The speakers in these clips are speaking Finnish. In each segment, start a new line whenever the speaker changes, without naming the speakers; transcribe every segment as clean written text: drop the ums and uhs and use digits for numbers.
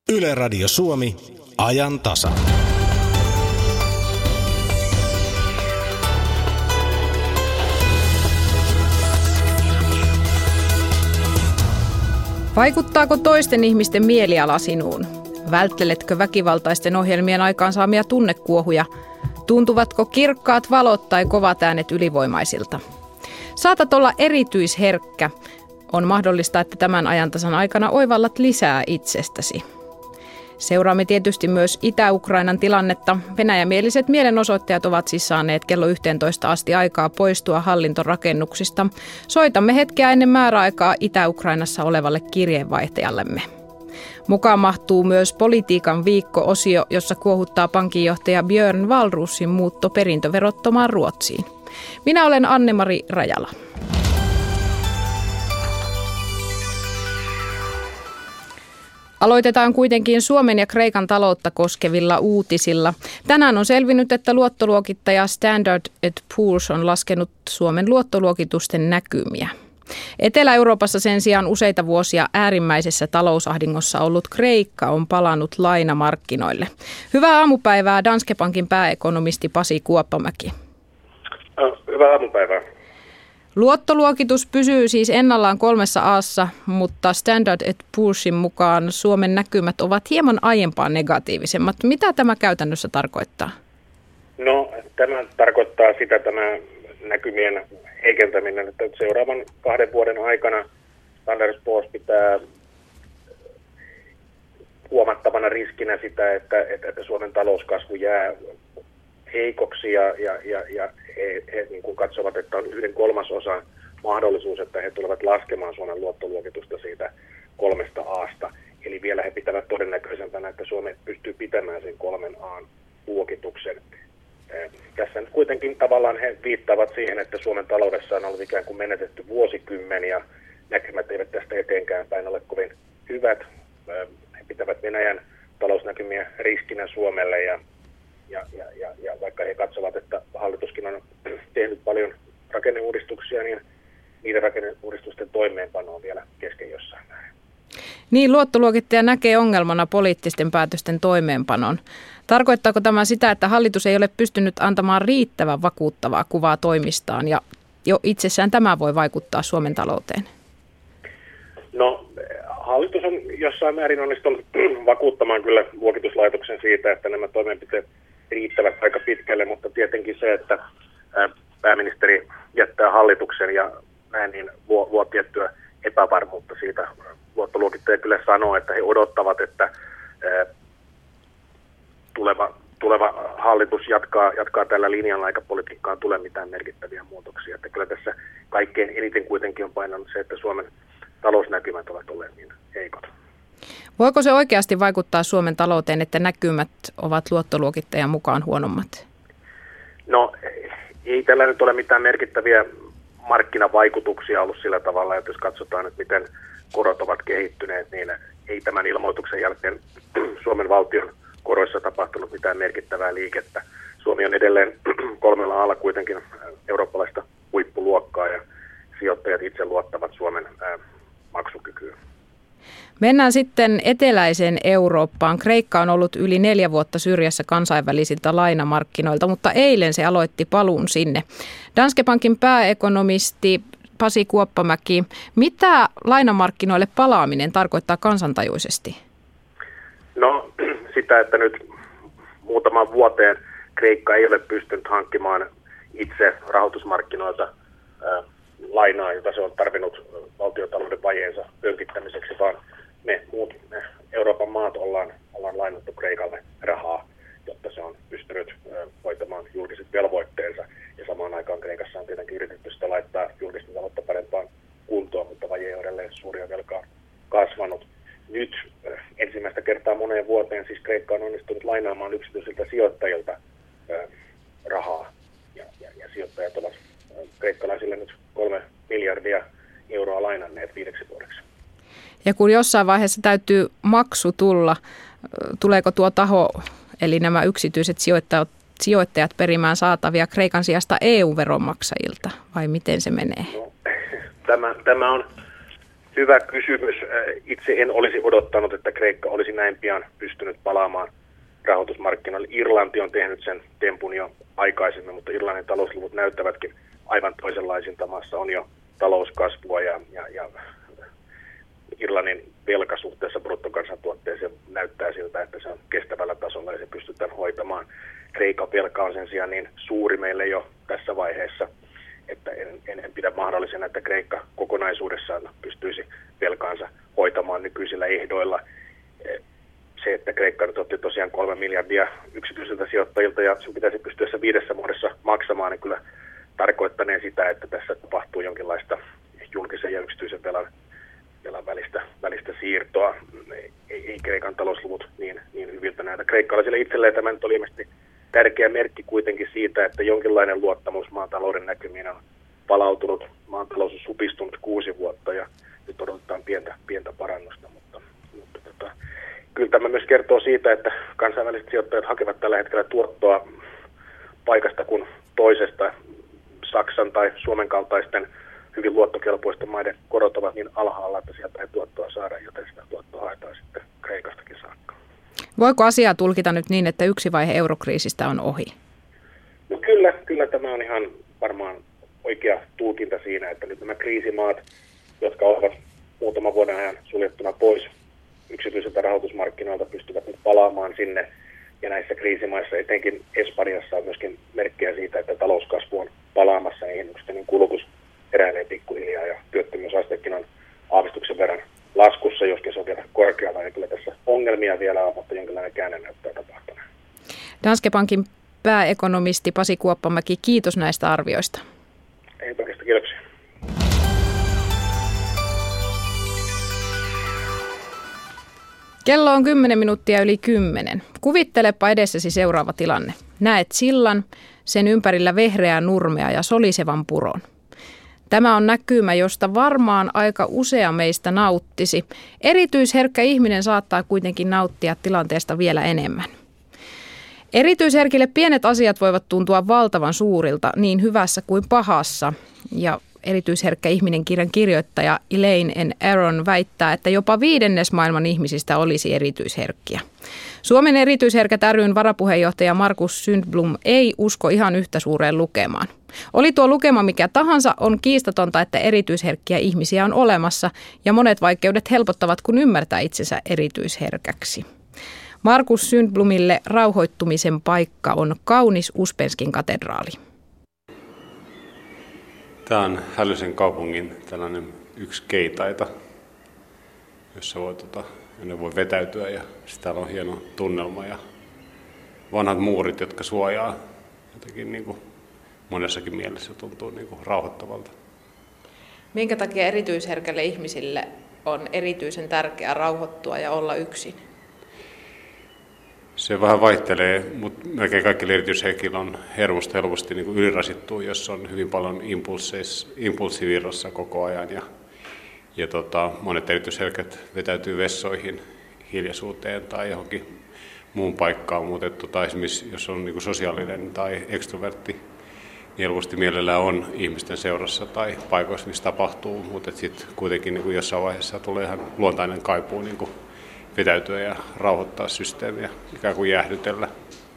Yle Radio Suomi, ajan tasa.
Vaikuttaako toisten ihmisten mieliala sinuun? Vältteletkö väkivaltaisten ohjelmien aikaansaamia tunnekuohuja? Tuntuvatko kirkkaat valot tai kovat äänet ylivoimaisilta? Saatat olla erityisherkkä. On mahdollista, että tämän ajantasan aikana oivallat lisää itsestäsi. Seuraamme tietysti myös Itä-Ukrainan tilannetta. Venäjämieliset mielenosoittajat ovat siis saaneet kello 11 asti aikaa poistua hallintorakennuksista. Soitamme hetkeä ennen määräaikaa Itä-Ukrainassa olevalle kirjeenvaihtajallemme. Mukaan mahtuu myös politiikan viikko-osio, jossa kuohuttaa pankinjohtaja Björn Wahlroosin muutto perintöverottomaan Ruotsiin. Minä olen Anne-Mari Rajala. Aloitetaan kuitenkin Suomen ja Kreikan taloutta koskevilla uutisilla. Tänään on selvinnyt, että luottoluokittaja Standard & Poor's on laskenut Suomen luottoluokitusten näkymiä. Etelä-Euroopassa sen sijaan useita vuosia äärimmäisessä talousahdingossa ollut Kreikka on palannut lainamarkkinoille. Hyvää aamupäivää Danske Bankin pääekonomisti Pasi Kuoppamäki.
Hyvää aamupäivää.
Luottoluokitus pysyy siis ennallaan 3 A:ssa, mutta Standard & Poor'sin mukaan Suomen näkymät ovat hieman aiempaa negatiivisemmat. Mitä tämä käytännössä tarkoittaa?
No, tämä tarkoittaa tämä näkymien heikentäminen, että seuraavan 2 vuoden aikana Standard & Poor's pitää huomattavana riskinä sitä, että Suomen talouskasvu jää heikoksi ja he niin kuin katsovat, että on 1/3 mahdollisuus, että he tulevat laskemaan Suomen luottoluokitusta siitä 3 A:sta. Eli vielä he pitävät todennäköisempänä, että Suomi pystyy pitämään sen 3 A:n luokituksen. Tässä nyt kuitenkin tavallaan he viittaavat siihen, että Suomen taloudessa on ollut ikään kuin menetetty vuosikymmeniä ja näkymät eivät tästä eteenkään päin ole kovin hyvät. He pitävät Venäjän talousnäkymiä riskinä Suomelle ja vaikka he katsovat, että hallituskin on tehnyt paljon rakenneuudistuksia, niin niiden rakenneuudistusten toimeenpano on vielä kesken jossain määrin.
Niin, luottoluokittaja näkee ongelmana poliittisten päätösten toimeenpanon. Tarkoittaako tämä sitä, että hallitus ei ole pystynyt antamaan riittävän vakuuttavaa kuvaa toimistaan ja jo itsessään tämä voi vaikuttaa Suomen talouteen? No,
hallitus on jossain määrin onnistunut vakuuttamaan kyllä luokituslaitoksen siitä, että nämä toimenpiteet riittävät aika pitkälle, mutta tietenkin se, että pääministeri jättää hallituksen ja näin, niin luo tiettyä epävarmuutta siitä. Luottoluokittaja kyllä sanoo, että he odottavat, että tuleva hallitus jatkaa tällä linjalla, eikä politiikkaan tule mitään merkittäviä muutoksia. Että kyllä tässä kaikkein eniten kuitenkin on painanut se, että Suomen talousnäkymät ovat olleet niin heikot.
Voiko se oikeasti vaikuttaa Suomen talouteen, että näkymät ovat luottoluokittajan mukaan huonommat?
No, ei tällä nyt ole mitään merkittäviä markkinavaikutuksia ollut sillä tavalla, että jos katsotaan, että miten korot ovat kehittyneet, niin ei tämän ilmoituksen jälkeen Suomen valtion koroissa tapahtunut mitään merkittävää liikettä. Suomi on edelleen 3 A:lla kuitenkin eurooppalaista huippuluokkaa ja sijoittajat itse luottavat Suomen maksukykyyn.
Mennään sitten eteläiseen Eurooppaan. Kreikka on ollut yli 4 vuotta syrjässä kansainvälisiltä lainamarkkinoilta, mutta eilen se aloitti paluun sinne. Danske Bankin pääekonomisti Pasi Kuoppamäki, mitä lainamarkkinoille palaaminen tarkoittaa kansantajuisesti?
No sitä, että nyt muutaman vuoteen Kreikka ei ole pystynyt hankkimaan itse rahoitusmarkkinoilta lainaa, jota se on tarvinnut valtiontalouden vajeensa pönkittämiseksi, vaan me muut Euroopan maat ollaan lainattu Kreikalle rahaa, jotta se on pystynyt hoitamaan julkiset velvoitteensa. Ja samaan aikaan Kreikassa on tietenkin yritetty sitä laittaa julkista taloutta parempaan kuntoon, mutta vaje on edelleen suuria velkaa kasvanut. Nyt ensimmäistä kertaa moneen vuoteen siis Kreikka on onnistunut lainaamaan yksityisiltä sijoittajilta rahaa. Ja sijoittajat ovat kreikkalaisille nyt 3 miljardia euroa lainanneet 5 vuodeksi.
Ja kun jossain vaiheessa täytyy maksu tulla, tuleeko tuo taho, eli nämä yksityiset sijoittajat perimään saatavia Kreikan sijasta EU-veronmaksajilta, vai miten se menee?
No, tämä on Hyvä kysymys. Itse en olisi odottanut, että Kreikka olisi näin pian pystynyt palaamaan rahoitusmarkkinoille. Irlanti on tehnyt sen tempun jo aikaisemmin, mutta Irlannin talousluvut näyttävätkin aivan toisenlaisilta. Maassa on jo talouskasvua ja Irlannin velka suhteessa bruttokansantuotteeseen näyttää siltä, että se on kestävällä tasolla ja se pystytään hoitamaan. Kreikan velka on sen sijaan niin suuri meille jo tässä vaiheessa, että en pidä mahdollisena, että Kreikka kokonaisuudessaan pystyisi velkaansa hoitamaan nykyisillä ehdoilla. Se, että Kreikka nyt otti tosiaan 3 miljardia yksityisiltä sijoittajilta ja sen pitäisi pystyä 5 vuodessa maksamaan, niin kyllä tarkoittaneen sitä, että tässä tapahtuu jonkinlaista julkisen ja yksityisen velan välistä siirtoa. Ei Kreikan talousluvut niin hyviltä näitä. Kreikkalaisille itselleen tämä nyt oli ilmeisesti tärkeä merkki kuitenkin siitä, että jonkinlainen luottamus maatalouden näkymiin on palautunut. Maatalous on supistunut 6 vuotta ja nyt odotetaan pientä parannusta, mutta kyllä tämä myös kertoo siitä, että kansainväliset sijoittajat hakevat tällä hetkellä tuottoa paikasta kuin toisesta. Saksan tai Suomen kaltaisten hyvin luottokelpoisten maiden korot ovat niin alhaalla, että sieltä ei tuottoa saada, joten sitä tuottoa haetaan sitten Kreikastakin saakka.
Voiko asiaa tulkita nyt niin, että yksi vaihe eurokriisistä on ohi?
No kyllä tämä on ihan varmaan oikea tulkinta siinä, että nyt nämä kriisimaat, jotka ovat muutaman vuoden ajan suljettuna pois yksityisiltä rahoitusmarkkinoilta, pystyvät nyt palaamaan sinne. Ja näissä kriisimaissa, etenkin Espanjassa, on myöskin merkkejä siitä, että talouskasvu on palaamassa niihin, niin kulutus eräilee pikkuhiljaa ja työttömyysasteekin on aavistuksen verran laskussa, joskin se on vielä korkealla, ja kyllä tässä ongelmia vielä on, mutta jonkinlainen käänne näyttää tapahtuneen.
Danske Bankin pääekonomisti Pasi Kuoppamäki, kiitos näistä arvioista.
Ei oikeastaan, kiitoksia.
Kello on 10 minuuttia yli 10. Kuvittelepa edessäsi seuraava tilanne. Näet sillan, sen ympärillä vehreää nurmea ja solisevan puron. Tämä on näkymä, josta varmaan aika usea meistä nauttisi. Erityisherkkä ihminen saattaa kuitenkin nauttia tilanteesta vielä enemmän. Erityisherkille pienet asiat voivat tuntua valtavan suurilta niin hyvässä kuin pahassa. Ja Erityisherkkä ihminen -kirjan kirjoittaja Elaine N. Aron väittää, että jopa 1/5 maailman ihmisistä olisi erityisherkkiä. Suomen Erityisherkät ry:n varapuheenjohtaja Markus Sundblom ei usko ihan yhtä suureen lukemaan. Oli tuo lukema mikä tahansa, on kiistatonta, että erityisherkkiä ihmisiä on olemassa ja monet vaikeudet helpottavat, kun ymmärtää itsensä erityisherkäksi. Markus Sundblomille rauhoittumisen paikka on kaunis Uspenskin katedraali.
Tämä on Hälysen kaupungin tällainen yksi keitaita, jossa voi vetäytyä ja täällä on hieno tunnelma ja vanhat muurit, jotka suojaa jotenkin niin kuin monessakin mielessä tuntuu niin kuin rauhoittavalta.
Minkä takia erityisherkälle ihmisille on erityisen tärkeää rauhoittua ja olla yksin?
Se vähän vaihtelee, mutta melkein kaikilla erityisherkillä on hermosta helposti niin kuin ylirasittuu, jos on hyvin paljon impulssivirrassa koko ajan. Ja monet erityisherkät vetäytyy vessoihin, hiljaisuuteen tai johonkin muun paikkaan, mutta esimerkiksi jos on niin kuin sosiaalinen tai ekstrovertti, niin helposti mielellään on ihmisten seurassa tai paikoissa, missä tapahtuu, mutta sitten kuitenkin niin kuin jossain vaiheessa tulee ihan luontainen kaipuu niin kuin vetäytyä ja rauhoittaa systeemiä, ikään kuin jäähdytellä.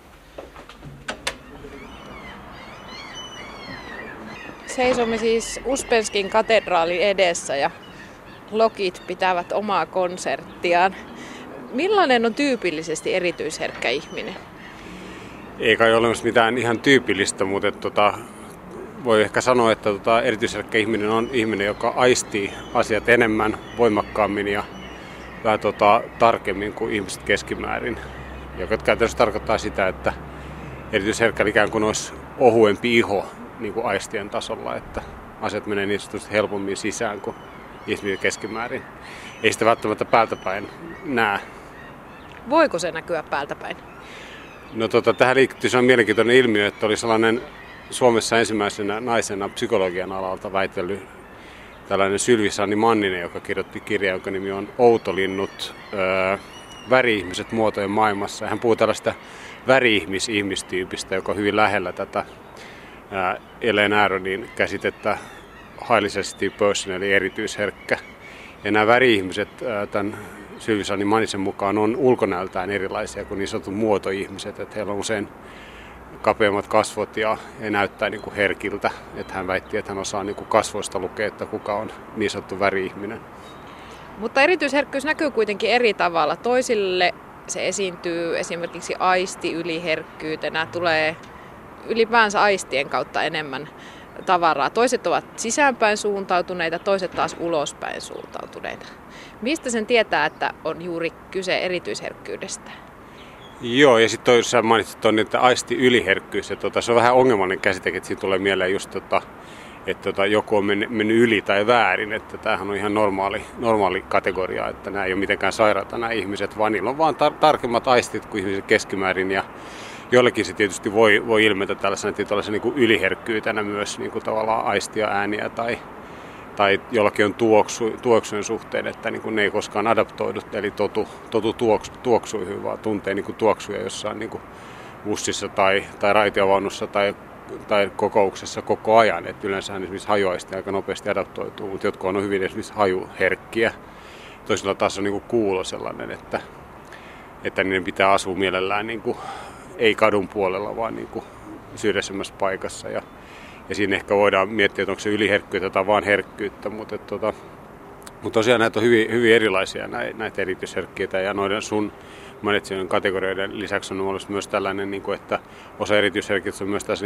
Seisomme siis Uspenskin katedraalin edessä ja lokit pitävät omaa konserttiaan. Millainen on tyypillisesti erityisherkkä ihminen?
Ei kai ole olemassa mitään ihan tyypillistä, mutta voi ehkä sanoa, että erityisherkkä ihminen on ihminen, joka aistii asiat enemmän, voimakkaammin ja vähän tarkemmin kuin ihmiset keskimäärin, joka käytännössä tarkoittaa sitä, että erityisherkkällä ikään kuin olisi ohuempi iho niin kuin aistien tasolla, että asiat menee niin sanotusti helpommin sisään kuin ihmisten keskimäärin. Ei sitä välttämättä päältäpäin näe.
Voiko se näkyä päältäpäin?
No tähän liittyy se on mielenkiintoinen ilmiö, että oli sellainen Suomessa ensimmäisenä naisena psykologian alalta väitellyt tällainen Sylvi-Sanni Manninen, joka kirjoitti kirjan, jonka nimi on Outolinnut, väri-ihmiset muotojen maailmassa. Hän puhuu tällaista väri-ihmistyypistä, joka on hyvin lähellä tätä Elaine Aronin käsitettä highly sensitive person, eli erityisherkkä. Ja nämä väri-ihmiset tämän Syvisanin Manisen mukaan on ulkonäöltään erilaisia kuin niin sanotut muotoihmiset, että heillä on usein kapeammat kasvot ja näyttää niin kuin herkiltä. Että hän väitti, että hän osaa niin kuin kasvoista lukea, että kuka on niin sanottu väri-ihminen.
Mutta erityisherkkyys näkyy kuitenkin eri tavalla. Toisille se esiintyy esimerkiksi aistiyliherkkyytenä, tulee ylipäänsä aistien kautta enemmän tavaraa. Toiset ovat sisäänpäin suuntautuneita, toiset taas ulospäin suuntautuneita. Mistä sen tietää, että on juuri kyse erityisherkkyydestä?
Joo, ja sitten toisaalta mainitsit tuonne, että aistiyliherkkyys. Se on vähän ongelmallinen käsite, että siinä tulee mieleen just että joku on mennyt yli tai väärin, että tämähän on ihan normaali kategoria, että nämä ei ole mitenkään sairaata nämä ihmiset, vaan niillä on vaan tarkemmat aistit kuin ihmiset keskimäärin, ja jollekin se tietysti voi ilmetä tällaisena niin kuin yliherkkyytenä myös niin kuin tavallaan aistia ääniä tai jollakin on tuoksujen suhteen, että niin kuin ne ei koskaan adaptoidu, eli totu tuoksuihin, vaan tuntee niin kuin tuoksuja jossain niin kuin bussissa tai raitiovaunussa tai kokouksessa koko ajan. Et yleensähän esimerkiksi hajuaisti aika nopeasti adaptoituu, mutta jotkut on hyvin esimerkiksi hajuherkkiä. Toisilla taas on niin kuin kuulo sellainen, että niiden pitää asua mielellään niin kuin, ei kadun puolella, vaan niin kuin syrjäisemmässä paikassa. Ja siinä ehkä voidaan miettiä, että onko se yliherkkyyttä tai vaan herkkyyttä, mutta tosiaan näitä on hyvin erilaisia näitä erityisherkkiitä, ja noiden sun mainitsin kategorioiden lisäksi on ollut myös tällainen, että osa erityisherkkiä on myös tässä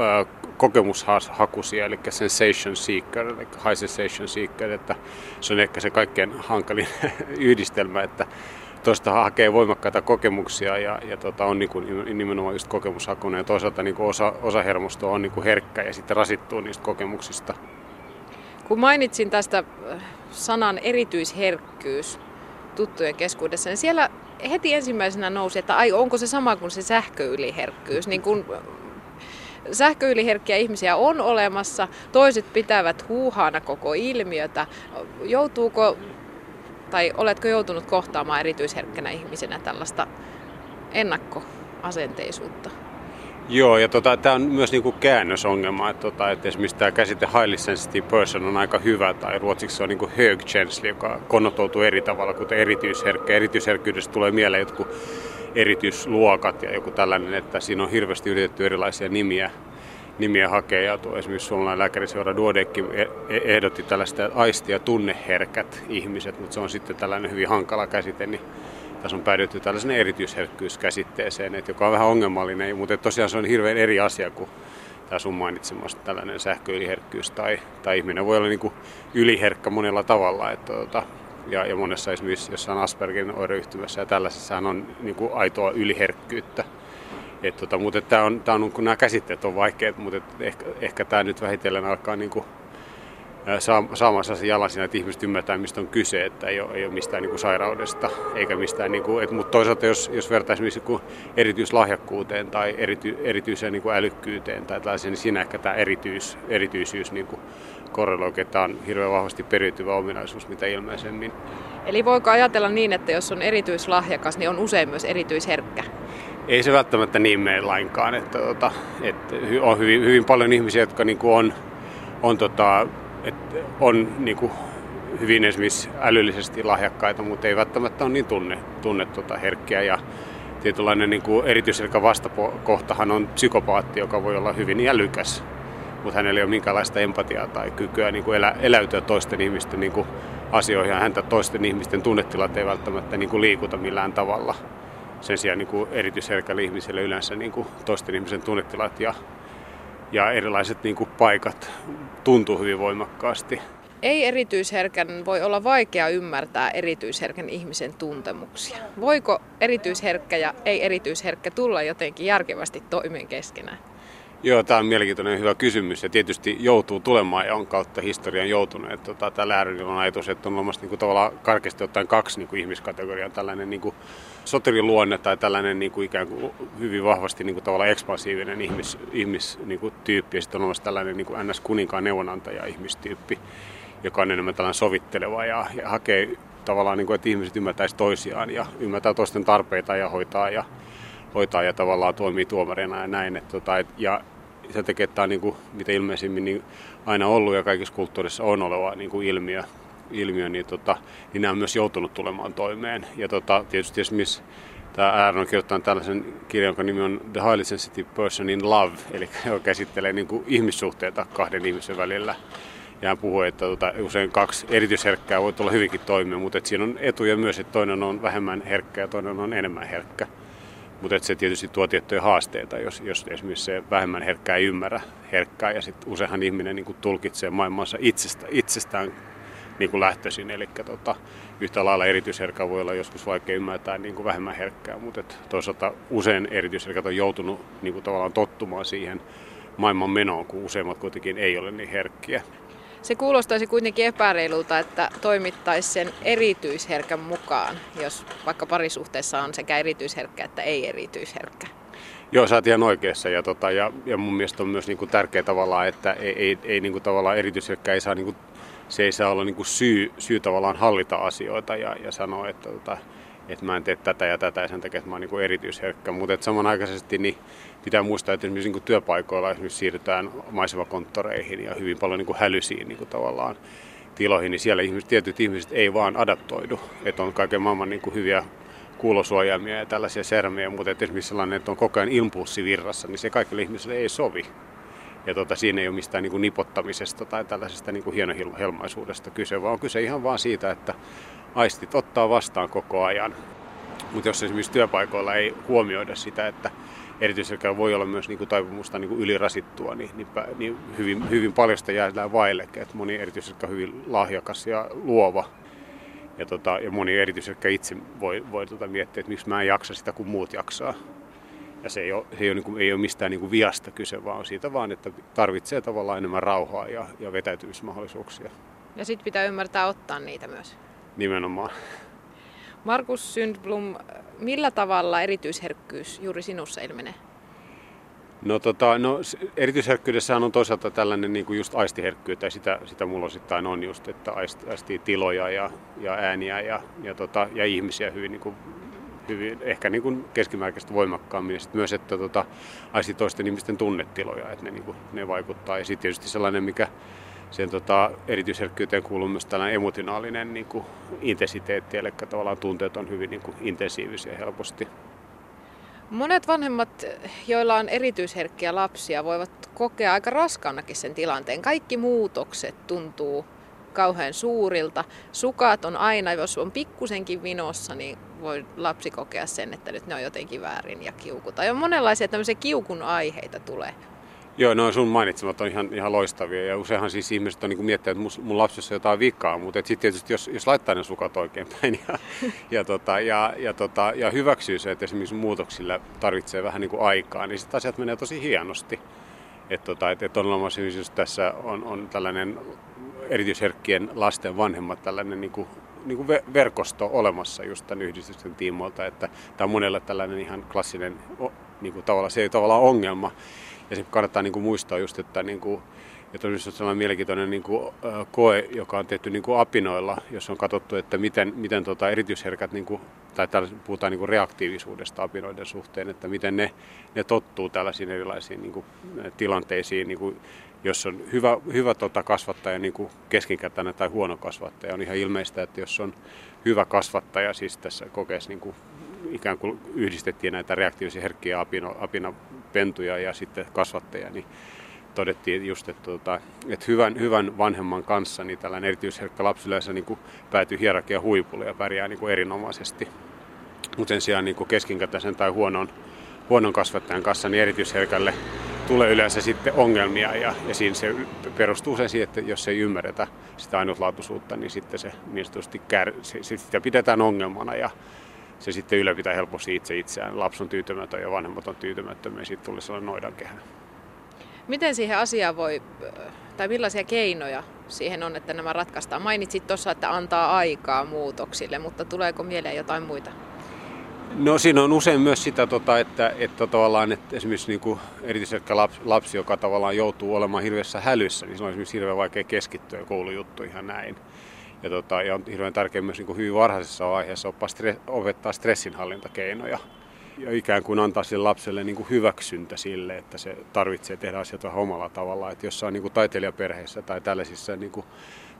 kokemushakuisia, eli sensation seeker, eli high sensation seeker, että se on ehkä se kaikkein hankalin yhdistelmä, että toista hakee voimakkaita kokemuksia ja on nimenomaan just kokemushakuinen, ja toisaalta osa hermostoa on herkkä ja sitten rasittuu niistä kokemuksista.
Kun mainitsin tästä sanan erityisherkkyys tuttujen keskuudessa, niin siellä heti ensimmäisenä nousi, että onko se sama kuin se sähköyliherkkyys. Niin kun sähköyliherkkiä ihmisiä on olemassa, toiset pitävät huuhaana koko ilmiötä. Oletko joutunut kohtaamaan erityisherkkänä ihmisenä tällaista ennakkoasenteisuutta?
Joo, ja tämä on myös käännösongelma, että esimerkiksi tämä käsite highly sensitive person on aika hyvä, tai ruotsiksi se on högkänslig, joka konnotoituu eri tavalla kuin erityisherkkä. Erityisherkkyydestä tulee mieleen jotkut erityisluokat ja joku tällainen, että siinä on hirveästi yritetty erilaisia nimiä hakea, ja esimerkiksi suomalainen lääkäriseura Duodeckim ehdotti tällaista aisti- ja tunneherkät ihmiset, mutta se on sitten tällainen hyvin hankala käsite, niin tässä on päädytty tällaisen erityisherkkyyskäsitteeseen, joka on vähän ongelmallinen, mutta tosiaan se on hirveän eri asia kuin tämä sun mainitsemasta tällainen sähköyliherkkyys, tai ihminen voi olla yliherkkä monella tavalla, ja monessa esimerkiksi jossain Aspergerin oireyhtymässä ja tällaisessahan on aitoa yliherkkyyttä. Mutta kun nämä käsitteet on vaikeat, mutta ehkä tämä nyt vähitellen alkaa saamassa se jalan siinä, että ihmiset ymmärtää, mistä on kyse, että ei ole mistään sairaudesta, eikä mistään, mutta toisaalta jos vertaa esimerkiksi erityislahjakkuuteen tai erityiseen älykkyyteen tai tällaiseen, niin siinä ehkä tämä erityisyys korreloi, että tämä on hirveän vahvasti periytyvä ominaisuus, mitä ilmeisemmin.
Eli voiko ajatella niin, että jos on erityislahjakas, niin on usein myös erityisherkkä?
Ei se välttämättä niin mene lainkaan, että on hyvin paljon ihmisiä, jotka on hyvin esimerkiksi älyllisesti lahjakkaita, mutta ei välttämättä ole niin herkkiä. Ja tietynlainen erityisherkkä vastakohtahan on psykopaatti, joka voi olla hyvin älykäs, mutta hänellä ei ole minkäänlaista empatiaa tai kykyä eläytyä toisten ihmisten asioihin, ja häntä toisten ihmisten tunnetilat ei välttämättä liikuta millään tavalla. Sen sijaan erityisherkälle ihmiselle yleensä toisten ihmisen tunnetilat ja erilaiset paikat tuntuu hyvin voimakkaasti.
Ei-erityisherkän voi olla vaikea ymmärtää erityisherkän ihmisen tuntemuksia. Voiko erityisherkkä ja ei-erityisherkkä tulla jotenkin järkevästi toimeen keskenään?
Joo, tämä on mielenkiintoinen ja hyvä kysymys, ja tietysti joutuu tulemaan ja on kautta historian joutunut. Tällä äärellä on ajatus, että on olemassa tavallaan karkeasti ottaen kaksi ihmiskategoriaa, tällainen soteriluonne tai tällainen ikään kuin hyvin vahvasti tavallaan ekspansiivinen ihmistyyppi, ja sitten on olemassa tällainen NS-kuninkaan neuvonantaja ihmistyyppi, joka on enemmän tällainen sovitteleva ja hakee tavallaan, että ihmiset ymmärtäisi toisiaan ja ymmärtää toisten tarpeita ja hoitaa ja tavallaan toimii tuomarina ja näin. Ja se tekee, että tämä on mitä ilmeisimmin aina ollut ja kaikissa kulttuurissa on oleva ilmiö. ilmiö, niin nämä on myös joutunut tulemaan toimeen. Ja tietysti esimerkiksi tämä Aaron on kirjoittanut tällaisen kirjan, jonka nimi on The Highly Sensitive Person in Love, eli joka käsittelee niin kuin ihmissuhteita kahden ihmisen välillä. Ja hän puhui, että usein kaksi erityisherkkää voi tulla hyvinkin toimeen, mutta siinä on etuja myös, että toinen on vähemmän herkkä ja toinen on enemmän herkkä. Mutta se tietysti tuo tiettyjä haasteita, jos esimerkiksi se vähemmän herkkää ei ymmärrä herkkää, ja sitten useinhan ihminen niin kuin tulkitsee maailmansa itsestään niin kuin lähtöisin. Eli yhtä lailla erityisherkkä voi olla joskus vaikea ymmärtää niin kuin vähemmän herkkää, mutta toisaalta usein erityisherkät on joutunut niin kuin tavallaan tottumaan siihen maailman menoon, kun useimmat kuitenkin ei ole niin herkkiä.
Se kuulostaisi kuitenkin epäreilulta, että toimittaisi sen erityisherkän mukaan, jos vaikka parisuhteessa on sekä erityisherkkä että ei erityisherkkä.
Joo, sä oot ihan oikeassa ja mun mielestä on myös niinku tärkeä tavallaan, että ei niinku tavallaan erityisherkkä ei saa niinku, se ei saa olla niinku syy tavallaan hallita asioita ja sanoa, että mä en tee tätä ja tätä ja sen takia, että mä oon niinku erityisherkkä. Mutta samanaikaisesti niin pitää muistaa, että esimerkiksi niinku työpaikoilla esimerkiksi siirrytään maisemakonttoreihin ja hyvin paljon niinku hälyisiin niinku tavallaan tiloihin, niin siellä tietyt ihmiset ei vaan adaptoidu. Että on kaiken maailman niinku hyviä kuulosuojaimia ja tällaisia sermejä, mutta esimerkiksi sellainen, että on koko ajan impulssivirrassa, niin se kaikille ihmisille ei sovi. Ja siinä ei ole mistään niin kuin nipottamisesta tai tällaisesta niin kuin hienohelmaisuudesta kyse, vaan on kyse ihan vaan siitä, että aistit ottaa vastaan koko ajan. Mutta jos esimerkiksi työpaikoilla ei huomioida sitä, että erityisesti voi olla myös niin kuin taipumusta niin kuin ylirasittua, niin hyvin paljon sitä jää vaille. Että moni erityisesti on hyvin lahjakas ja luova. Ja moni erityisesti itse voi miettiä, että miksi mä en jaksa sitä, kun muut jaksaa. Ja se ei ole mistään niin kuin viasta kyse, vaan siitä vaan, että tarvitsee tavallaan enemmän rauhaa ja vetäytymismahdollisuuksia.
Ja sitten pitää ymmärtää ottaa niitä myös.
Nimenomaan.
Markus Sundblom, millä tavalla erityisherkkyys juuri sinussa ilmenee?
No erityisherkkyydessähän on toisaalta tällainen niin kuin just aistiherkkyyttä, ja sitä mulla osittain on just, että aistii tiloja ja ääniä ja ihmisiä hyvin ehkä niin kuin keskimääräisesti voimakkaammin, ja sitten myös, että aistii toisten ihmisten tunnetiloja, että ne vaikuttaa. Ja sitten tietysti sellainen, mikä sen erityisherkkyyteen kuuluu myös tällainen emotionaalinen niin kuin intensiteetti, eli tavallaan tunteet on hyvin niin kuin intensiivisiä helposti.
Monet vanhemmat, joilla on erityisherkkiä lapsia, voivat kokea aika raskaanakin sen tilanteen. Kaikki muutokset tuntuu kauhean suurilta. Sukat on aina, jos on pikkusenkin vinossa, niin voi lapsi kokea sen, että nyt ne on jotenkin väärin ja kiukuta. Ja monenlaisia tämmöisiä kiukun aiheita tulee.
Joo, no sun mainitsemat on ihan loistavia ja useinhan siis ihmiset on niin kuin miettinyt, että mun lapsessa on jotain vikaa, mutta sitten tietysti jos laittaa ne sukat oikein päin ja hyväksyy se, että esimerkiksi muutoksilla tarvitsee vähän niin kuin aikaa, niin sitten asiat menee tosi hienosti. Että on olemassa esimerkiksi tässä on tällainen erityisherkkien lasten vanhemmat tällainen niin kuin verkosto olemassa just tämän yhdistyksen tiimoilta, että tämä on monelle tällainen ihan klassinen niin kuin se ei tavallaan ongelma. Ja se kannattaa niin kuin muistaa just, että on sellainen mielenkiintoinen niin kuin koe, joka on tehty niin kuin apinoilla, jossa on katsottu, että miten erityisherkät, niin kuin, tai puhutaan niin kuin reaktiivisuudesta apinoiden suhteen, että miten ne tottuu tällaisiin erilaisiin niin kuin tilanteisiin, niin kuin, jos on hyvä kasvattaja, niin kuin keskinkertainen tai huono kasvattaja. On ihan ilmeistä, että jos on hyvä kasvattaja, siis tässä kokeessa niin kuin ikään kuin yhdistettiin näitä reaktiivisia herkkiä apinapentuja ja sitten kasvattajia, niin todettiin just, että hyvän vanhemman kanssa niin tällainen erityisherkkä lapsi yleensä niin kuin päätyy hierarkian huipulle ja pärjää niin kuin erinomaisesti. Mutta sen sijaan niin kuin keskinkertaisen tai huonon kasvattajan kanssa niin erityisherkälle tulee yleensä sitten ongelmia ja siinä se perustuu sen siihen, että jos ei ymmärretä sitä ainutlaatuisuutta, niin sitten se niin sanotusti sitä pidetään ongelmana ja se sitten ylläpitää helposti itseään. Lapsi on tyytymätön ja vanhemmat on tyytymättömiä ja siitä tulee sellainen noidankehä.
Miten siihen asiaan tai millaisia keinoja siihen on, että nämä ratkaistaan? Mainitsit tuossa, että antaa aikaa muutoksille, mutta tuleeko mieleen jotain muita?
No siinä on usein myös sitä, että tavallaan että esimerkiksi niin kuin erityisesti lapsi, joka tavallaan joutuu olemaan hirveässä hälyssä, niin se on esimerkiksi hirveän vaikea keskittyä koulujuttuihin ihan näin. Ja on hirveän tärkeää myös niin kuin hyvin varhaisessa vaiheessa opettaa stressinhallintakeinoja ja ikään kuin antaa sille lapselle niin kuin hyväksyntä sille, että se tarvitsee tehdä asiat vähän omalla tavallaan. Että jos on niin kuin taiteilijaperheissä tai tällaisissa niin kuin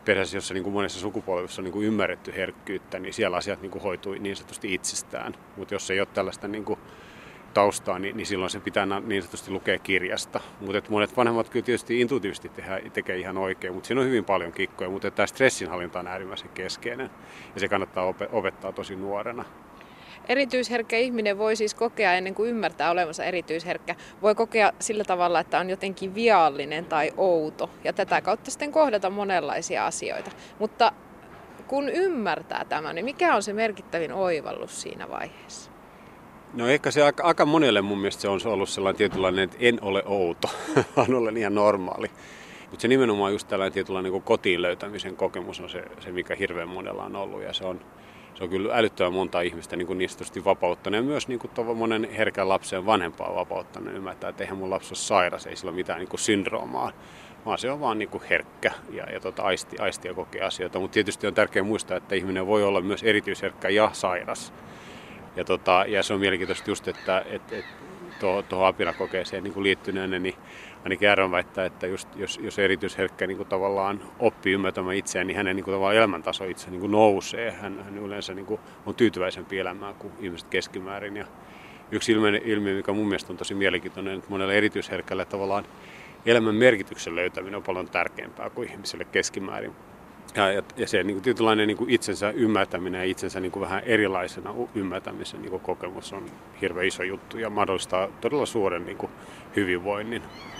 perheessä, jossa niin kuin monessa sukupolvessa on niin kuin ymmärretty herkkyyttä, niin siellä asiat niin kuin hoituu niin sanotusti itsestään. Mutta jos ei ole tällaista niin kuin taustaa, niin silloin se pitää niin sanotusti lukea kirjasta. Mutta monet vanhemmat kyllä tietysti intuitiivisesti tekee ihan oikein, mutta siinä on hyvin paljon kikkoja. Mutta tämä stressinhallinta on äärimmäisen keskeinen ja se kannattaa opettaa tosi nuorena.
Erityisherkkä ihminen voi siis kokea, ennen kuin ymmärtää olevansa erityisherkkä, voi kokea sillä tavalla, että on jotenkin viallinen tai outo ja tätä kautta sitten kohdata monenlaisia asioita. Mutta kun ymmärtää tämän, niin mikä on se merkittävin oivallus siinä vaiheessa?
No ehkä se aika monelle mun mielestä se on ollut sellainen tietynlainen, että en ole outo, vaan olen ihan normaali. Mutta se nimenomaan just tällainen tietynlainen niin kotiin löytämisen kokemus on se, mikä hirveän monella on ollut ja se on kyllä älyttömän monta ihmistä niin sanotusti vapauttanut ja myös niin monen herkän lapsen vanhempaa vapauttanut ymmärtää, että eihän mun lapsi ole sairas, ei sillä ole mitään niin syndroomaa, vaan se on vaan niin herkkä ja aistia kokee asioita. Mutta tietysti on tärkeää muistaa, että ihminen voi olla myös erityisherkkä ja sairas. Ja se on mielenkiintoista just, että tuohon apinakokeeseen niin liittyneenä, niin ainakin Aaron väittää, että jos erityisherkkä niin tavallaan oppii ymmärtämään itseään, niin hänen niin tavallaan elämäntaso itse niin nousee. Hän yleensä niin on tyytyväisempi elämään kuin ihmiset keskimäärin. Ja yksi ilmiö, mikä mun mielestä on tosi mielenkiintoinen, että monelle erityisherkälle tavallaan elämän merkityksen löytäminen on paljon tärkeämpää kuin ihmiselle keskimäärin. Ja se niin tietynlainen niin itsensä ymmärtäminen ja itsensä niin vähän erilaisena ymmärtämisen niin kokemus on hirveän iso juttu ja mahdollistaa todella suuren niin hyvinvoinnin.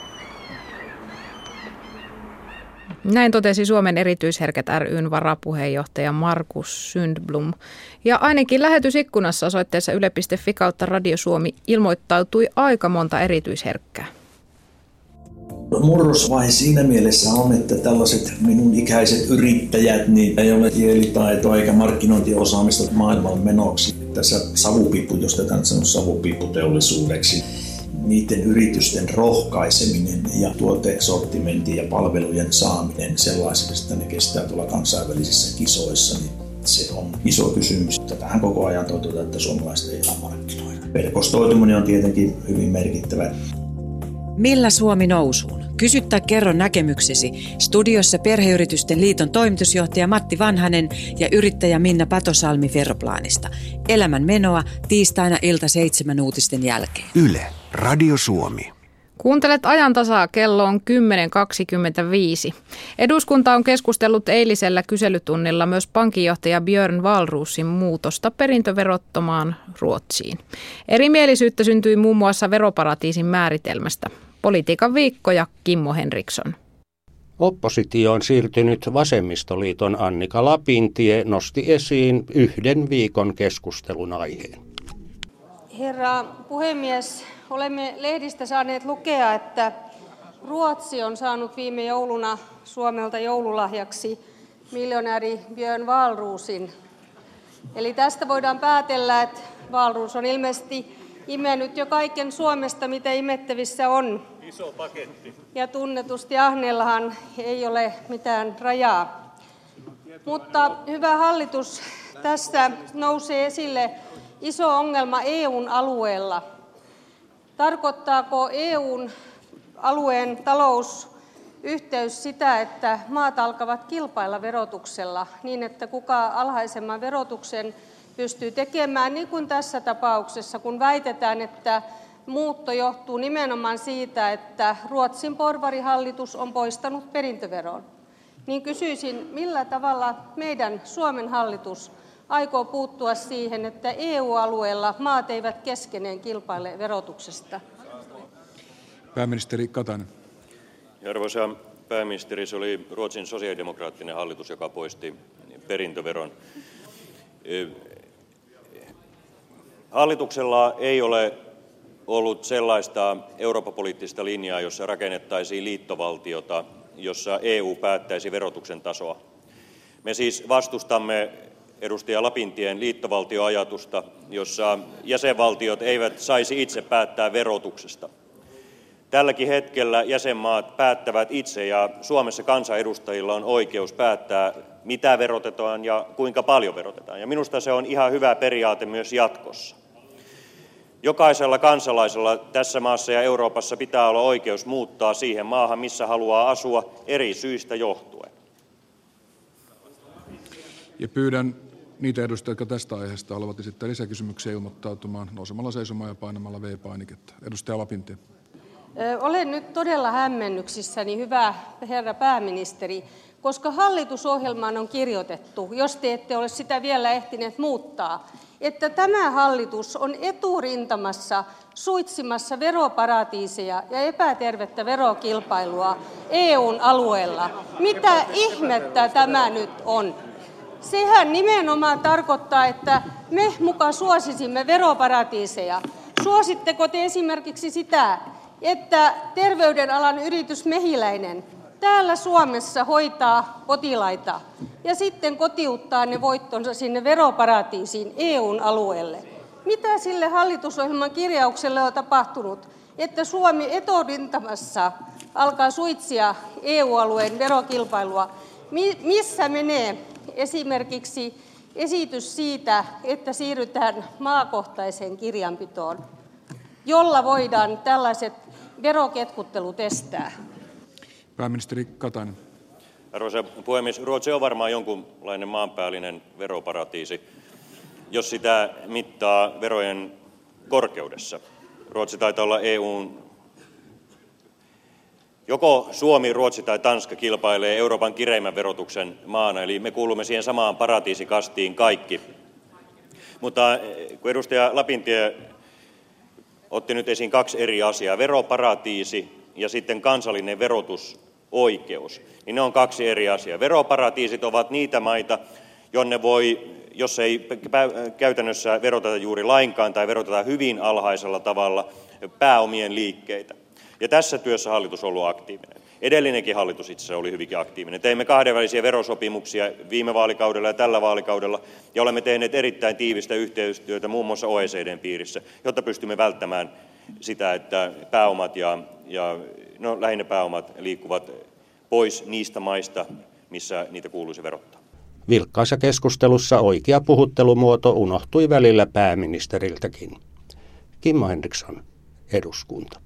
Näin totesi Suomen erityisherkät ry:n varapuheenjohtaja Markus Sundblom. Ja ainakin lähetysikkunassa osoitteessa yle.fi/Radio Suomi ilmoittautui aika monta erityisherkkää.
Murrosvaihe siinä mielessä on, että tällaiset minun ikäiset yrittäjät, niin ei ole kielitaitoa eikä markkinointiosaamista maailman menoksi. Tässä savupiippu, jos tätä nyt sanoo savupiipputeollisuudeksi, niiden yritysten rohkaiseminen ja tuotesortimentin ja palvelujen saaminen sellaisesta, että ne kestää tuolla kansainvälisissä kisoissa, niin se on iso kysymys. Tätähän koko ajan totutaan, että suomalaiset ei saa markkinoida. Verkostoituminen on tietenkin hyvin merkittävä.
Millä Suomi nousuun? Kysy tai kerro näkemyksesi. Studiossa Perheyritysten liiton toimitusjohtaja Matti Vanhanen ja yrittäjä Minna Patosalmi Ferroplaanista. Elämän menoa tiistaina ilta 7 uutisten jälkeen.
Yle, Radio Suomi.
Kuuntelet ajan tasaa, kello on 10.25. Eduskunta on keskustellut eilisellä kyselytunnilla myös pankinjohtaja Björn Wahlroosin muutosta perintöverottomaan Ruotsiin. Erimielisyyttä syntyi muun muassa veroparatiisin määritelmästä. Politiikan viikko ja Kimmo Henriksson.
Oppositioon siirtynyt Vasemmistoliiton Annika Lapintie nosti esiin yhden viikon keskustelun aiheen.
Herra puhemies, olemme lehdistä saaneet lukea, että Ruotsi on saanut viime jouluna Suomelta joululahjaksi miljonääri Björn Wahlroosin. Eli tästä voidaan päätellä, että Wahlroos on ilmeisesti imennyt jo kaiken Suomesta, mitä imettävissä on.
Iso paketti.
Ja tunnetusti ahneellahan ei ole mitään rajaa. Mutta hyvä hallitus, tässä nousee esille iso ongelma EUn alueella. Tarkoittaako EUn alueen talousyhteys sitä, että maat alkavat kilpailla verotuksella niin, että kuka alhaisemman verotuksen pystyy tekemään, niin kuin tässä tapauksessa, kun väitetään, että muutto johtuu nimenomaan siitä, että Ruotsin porvarihallitus on poistanut perintöveron. Niin kysyisin, millä tavalla meidän Suomen hallitus aikoo puuttua siihen, että EU-alueella maat eivät keskenään kilpaile verotuksesta?
Pääministeri Katainen.
Arvoisa pääministeri, se oli Ruotsin sosiaalidemokraattinen hallitus, joka poisti perintöveron. Hallituksella ei ole ollut sellaista eurooppapoliittista linjaa, jossa rakennettaisiin liittovaltiota, jossa EU päättäisi verotuksen tasoa. Me siis vastustamme edustaja Lapintien liittovaltioajatusta, jossa jäsenvaltiot eivät saisi itse päättää verotuksesta. Tälläkin hetkellä jäsenmaat päättävät itse ja Suomessa kansanedustajilla on oikeus päättää, mitä verotetaan ja kuinka paljon verotetaan. Ja minusta se on ihan hyvä periaate myös jatkossa. Jokaisella kansalaisella tässä maassa ja Euroopassa pitää olla oikeus muuttaa siihen maahan, missä haluaa asua eri syistä johtuen.
Ja pyydän niitä edustajia, jotka tästä aiheesta haluavat esittää lisäkysymyksiä, ilmoittautumaan nousemalla seisomaan ja painamalla V-painiketta. Edustaja Lapintie.
Olen nyt todella hämmennyksissäni, hyvä herra pääministeri, koska hallitusohjelmaan on kirjoitettu, jos te ette ole sitä vielä ehtineet muuttaa, että tämä hallitus on eturintamassa suitsimassa veroparatiiseja ja epätervettä verokilpailua EUn alueella. Mitä ihmettä tämä nyt on? Sehän nimenomaan tarkoittaa, että me muka suosisimme veroparatiiseja. Suositteko te esimerkiksi sitä, että terveydenalan yritys Mehiläinen täällä Suomessa hoitaa potilaita ja sitten kotiuttaa ne voittonsa sinne veroparatiisiin EUn alueelle? Mitä sille hallitusohjelman kirjaukselle on tapahtunut, että Suomi eturintamassa alkaa suitsia EU-alueen verokilpailua? Missä menee esimerkiksi esitys siitä, että siirrytään maakohtaiseen kirjanpitoon, jolla voidaan tällaiset veroketkuttelut estää?
Pääministeri Katainen.
Arvoisa puhemies, Ruotsi on varmaan jonkunlainen maanpäällinen veroparatiisi, jos sitä mittaa verojen korkeudessa. Ruotsi taitaa olla EUn, joko Suomi, Ruotsi tai Tanska kilpailee Euroopan kireimmän verotuksen maana, eli me kuulumme siihen samaan paratiisikastiin kaikki. Mutta kun edustaja Lapintie otti nyt esiin kaksi eri asiaa, veroparatiisi ja sitten kansallinen verotusoikeus, niin ne on kaksi eri asiaa. Veroparatiisit ovat niitä maita, jonne voi, jos ei käytännössä veroteta juuri lainkaan tai veroteta hyvin alhaisella tavalla, pääomien liikkeitä. Ja tässä työssä hallitus on ollut aktiivinen. Edellinenkin hallitus itse asiassa oli hyvinkin aktiivinen. Teimme kahdenvälisiä verosopimuksia viime vaalikaudella ja tällä vaalikaudella, ja olemme tehneet erittäin tiivistä yhteistyötä muun muassa OECDn piirissä, jotta pystymme välttämään sitä, että pääomat ja lähinnä pääomat liikkuvat pois niistä maista, missä niitä kuuluisi verottaa.
Vilkkaassa keskustelussa oikea puhuttelumuoto unohtui välillä pääministeriltäkin. Kimmo Henriksson, eduskunta.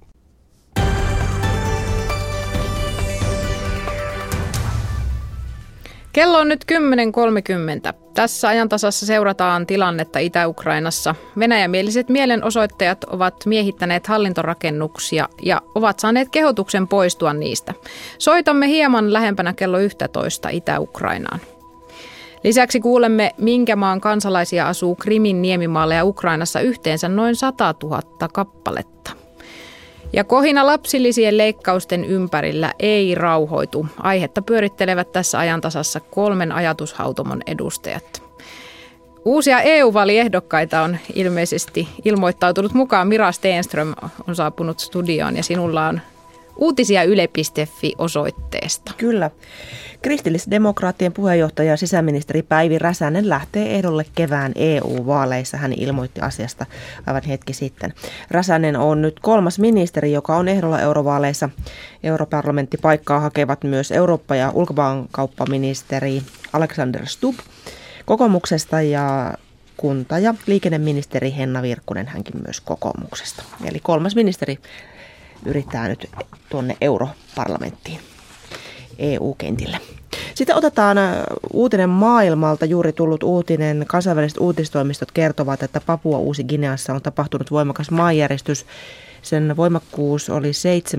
Kello on nyt 10.30. Tässä ajantasassa seurataan tilannetta Itä-Ukrainassa. Venäjämieliset mielenosoittajat ovat miehittäneet hallintorakennuksia ja ovat saaneet kehotuksen poistua niistä. Soitamme hieman lähempänä kello 11 Itä-Ukrainaan. Lisäksi kuulemme, minkä maan kansalaisia asuu Krimin niemimaalla ja Ukrainassa yhteensä noin 100 000 kappaletta. Ja kohina lapsilisien leikkausten ympärillä ei rauhoitu. Aihetta pyörittelevät tässä ajantasassa 3 ajatushautomon edustajat. Uusia EU-valiehdokkaita on ilmeisesti ilmoittautunut mukaan. Mira Stenström on saapunut studioon ja sinulla on uutisia yle.fi-osoitteesta.
Kyllä. Kristillisdemokraattien puheenjohtaja sisäministeri Päivi Räsänen lähtee ehdolle kevään EU-vaaleissa. Hän ilmoitti asiasta aivan hetki sitten. Räsänen on nyt 3. ministeri, joka on ehdolla eurovaaleissa. Europarlamenttipaikkaa hakevat myös Eurooppa- ja ulkomaankauppaministeri Alexander Stubb kokoomuksesta ja kunta- ja liikenneministeri Henna Virkkunen, hänkin myös kokoomuksesta. Eli 3. ministeri yrittää nyt tuonne europarlamenttiin, EU-kentille. Sitten otetaan uutinen maailmalta, juuri tullut uutinen. Kansainväliset uutistoimistot kertovat, että Papua Uusi-Gineassa on tapahtunut voimakas maanjäristys. Sen voimakkuus oli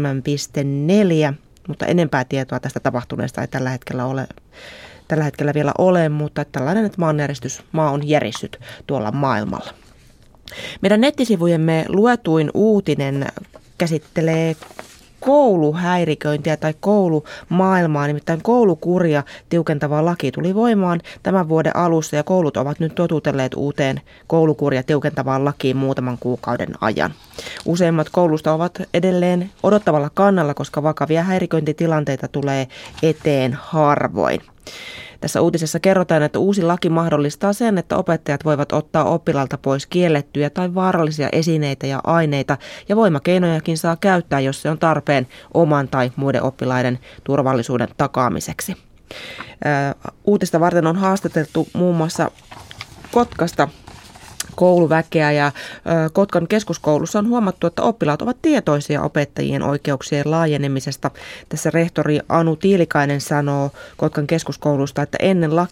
7,4, mutta enempää tietoa tästä tapahtuneesta ei tällä hetkellä vielä ole, mutta tällainen maa on järistyt tuolla maailmalla. Meidän nettisivujemme luetuin uutinen käsittelee kouluhäiriköintiä tai koulumaailmaa, nimittäin koulukuria tiukentava laki tuli voimaan tämän vuoden alussa ja koulut ovat nyt totutelleet uuteen koulukuria tiukentavaan lakiin muutaman kuukauden ajan. Useimmat koulusta ovat edelleen odottavalla kannalla, koska vakavia häiriköintitilanteita tulee eteen harvoin. Tässä uutisessa kerrotaan, että uusi laki mahdollistaa sen, että opettajat voivat ottaa oppilaalta pois kiellettyjä tai vaarallisia esineitä ja aineita, ja voimakeinojakin saa käyttää, jos se on tarpeen oman tai muiden oppilaiden turvallisuuden takaamiseksi. Uutista varten on haastateltu muun muassa Kotkasta kouluväkeä ja Kotkan keskuskoulussa on huomattu, että oppilaat ovat tietoisia opettajien oikeuksien laajenemisesta. Tässä rehtori Anu Tiilikainen sanoo Kotkan keskuskoulusta, että ennen lakia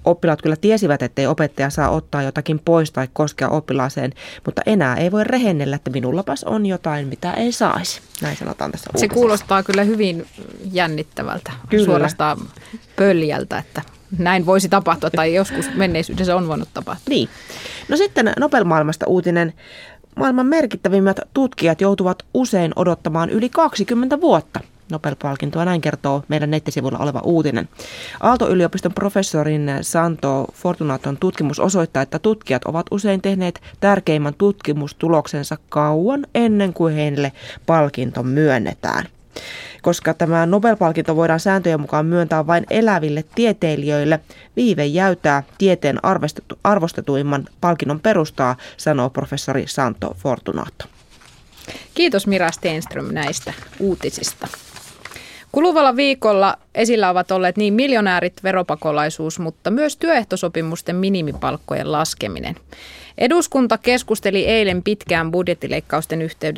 Oppilaat kyllä tiesivät, ettei opettaja saa ottaa jotakin pois tai koskea oppilaaseen, mutta enää ei voi rehennellä, että minullapas on jotain, mitä ei saisi. Näin sanotaan tässä uutisessa.
Se kuulostaa kyllä hyvin jännittävältä,
kyllä.
Suorastaan pöljältä, että näin voisi tapahtua tai joskus menneisyydessä on voinut tapahtua.
Niin. No sitten Nobel-maailmasta uutinen. Maailman merkittävimmät tutkijat joutuvat usein odottamaan yli 20 vuotta Nobel-palkintoa, näin kertoo meidän nettisivuilla oleva uutinen. Aalto-yliopiston professorin Santo Fortunaton tutkimus osoittaa, että tutkijat ovat usein tehneet tärkeimmän tutkimustuloksensa kauan ennen kuin heille palkinto myönnetään. Koska tämä Nobel-palkinto voidaan sääntöjen mukaan myöntää vain eläville tieteilijöille, viive jäytää tieteen arvostetuimman palkinnon perustaa, sanoo professori Santo Fortunato.
Kiitos Mira Stenström näistä uutisista. Kuluvalla viikolla esillä ovat olleet niin miljonäärit, veropakolaisuus, mutta myös työehtosopimusten minimipalkkojen laskeminen. Eduskunta keskusteli eilen pitkään budjettileikkausten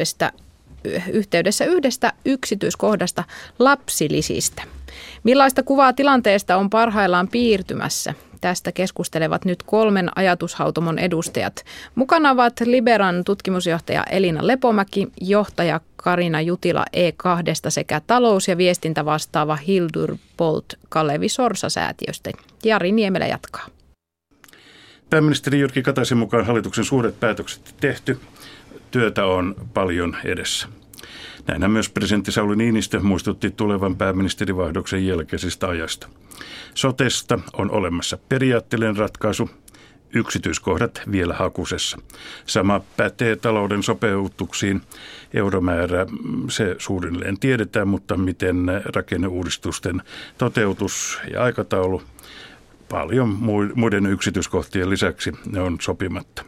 yhteydessä yhdestä yksityiskohdasta, lapsilisistä. Millaista kuvaa tilanteesta on parhaillaan piirtymässä? Tästä keskustelevat nyt 3 ajatushautomon edustajat. Mukana ovat Liberan tutkimusjohtaja Elina Lepomäki, johtaja Karina Jutila E2 sekä talous- ja viestintävastaava Hildur Bolt Kalevi Sorsa-säätiöstä. Jari Niemelä jatkaa.
Pääministeri Jyrki Kataisen mukaan hallituksen suuret päätökset tehty. Työtä on paljon edessä. Näinhän myös presidentti Sauli Niinistö muistutti tulevan pääministerivaihdoksen jälkeisestä ajasta. Sotesta on olemassa periaatteellinen ratkaisu, yksityiskohdat vielä hakusessa. Sama pätee talouden sopeutuksiin. Euromäärä, se suunnilleen tiedetään, mutta miten rakenneuudistusten toteutus ja aikataulu, paljon muiden yksityiskohtien lisäksi ne on sopimatta.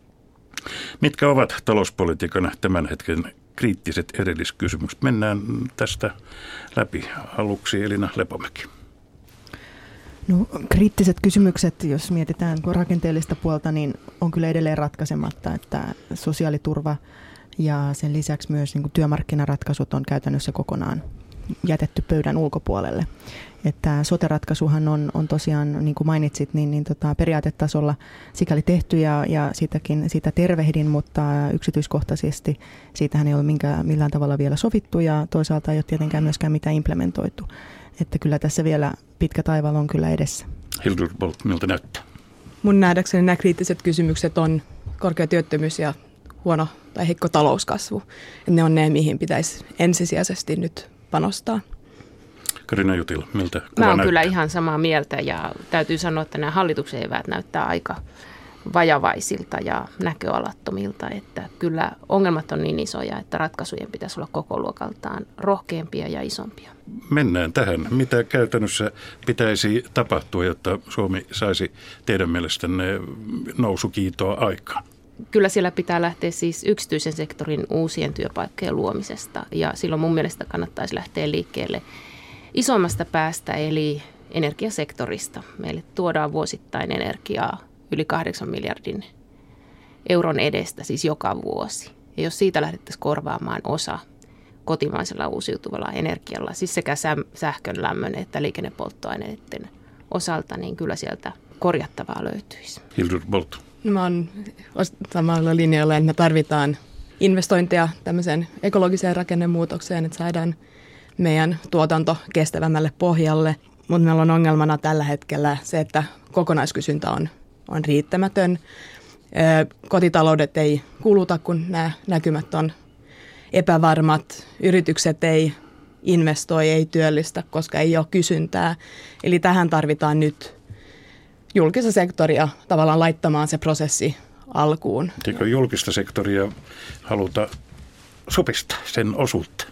Mitkä ovat talouspolitiikan tämän hetken kriittiset erilliskysymykset? Mennään tästä läpi. Aluksi Elina Lepomäki.
No, kriittiset kysymykset, jos mietitään rakenteellista puolta, niin on kyllä edelleen ratkaisematta, että sosiaaliturva ja sen lisäksi myös niin kuin työmarkkinaratkaisut on käytännössä kokonaan jätetty pöydän ulkopuolelle. Että sote-ratkaisuhan on tosiaan, niin kuin mainitsit, periaatetasolla sikäli tehty ja sitä tervehdin, mutta yksityiskohtaisesti siitähän ei ole millään tavalla vielä sovittu ja toisaalta ei ole tietenkään myöskään mitään implementoitu. Että kyllä tässä vielä pitkä taival on kyllä edessä.
Hildur Bolt, miltä näyttää?
Mun nähdäkseni nämä kriittiset kysymykset on korkea työttömyys ja huono tai heikko talouskasvu. Ja ne on ne, mihin pitäisi ensisijaisesti nyt panostaa.
Karina Jutila, miltä kuva
Mä oon
näyttää?
kyllä ihan samaa mieltä ja täytyy sanoa, että nämä hallituksen eväät näyttää aika vajavaisilta ja näköalattomilta, että kyllä ongelmat on niin isoja, että ratkaisujen pitäisi olla koko luokaltaan rohkeampia ja isompia.
Mennään tähän. Mitä käytännössä pitäisi tapahtua, jotta Suomi saisi teidän mielestänne nousukiitoa aikaan?
Kyllä siellä pitää lähteä siis yksityisen sektorin uusien työpaikkojen luomisesta ja silloin mun mielestä kannattaisi lähteä liikkeelle isommasta päästä eli energiasektorista. Meille tuodaan vuosittain energiaa yli 8 miljardin euron edestä, siis joka vuosi. Ja jos siitä lähdettäisiin korvaamaan osa kotimaisella uusiutuvalla energialla, siis sekä sähkön, lämmön että liikennepolttoaineiden osalta, niin kyllä sieltä korjattavaa löytyisi.
Hildur Bolt.
Mä oon samalla linjalla, että me tarvitaan investointeja tämmöiseen ekologiseen rakennemuutokseen, että saadaan meidän tuotanto kestävämmälle pohjalle. Mutta meillä on ongelmana tällä hetkellä se, että kokonaiskysyntä on riittämätön. Kotitaloudet ei kuluta, kun nämä näkymät on epävarmat. Yritykset ei investoi, ei työllistä, koska ei ole kysyntää. Eli tähän tarvitaan nyt julkista sektoria tavallaan laittamaan se prosessi alkuun.
Eikö julkista sektoria haluta supistaa sen osuutta?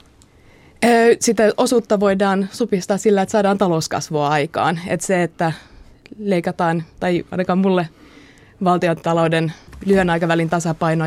Sitä osuutta voidaan supistaa sillä, että saadaan talouskasvua aikaan. Että se, että leikataan, tai ainakaan mulle valtiontalouden lyhyen aikavälin tasapaino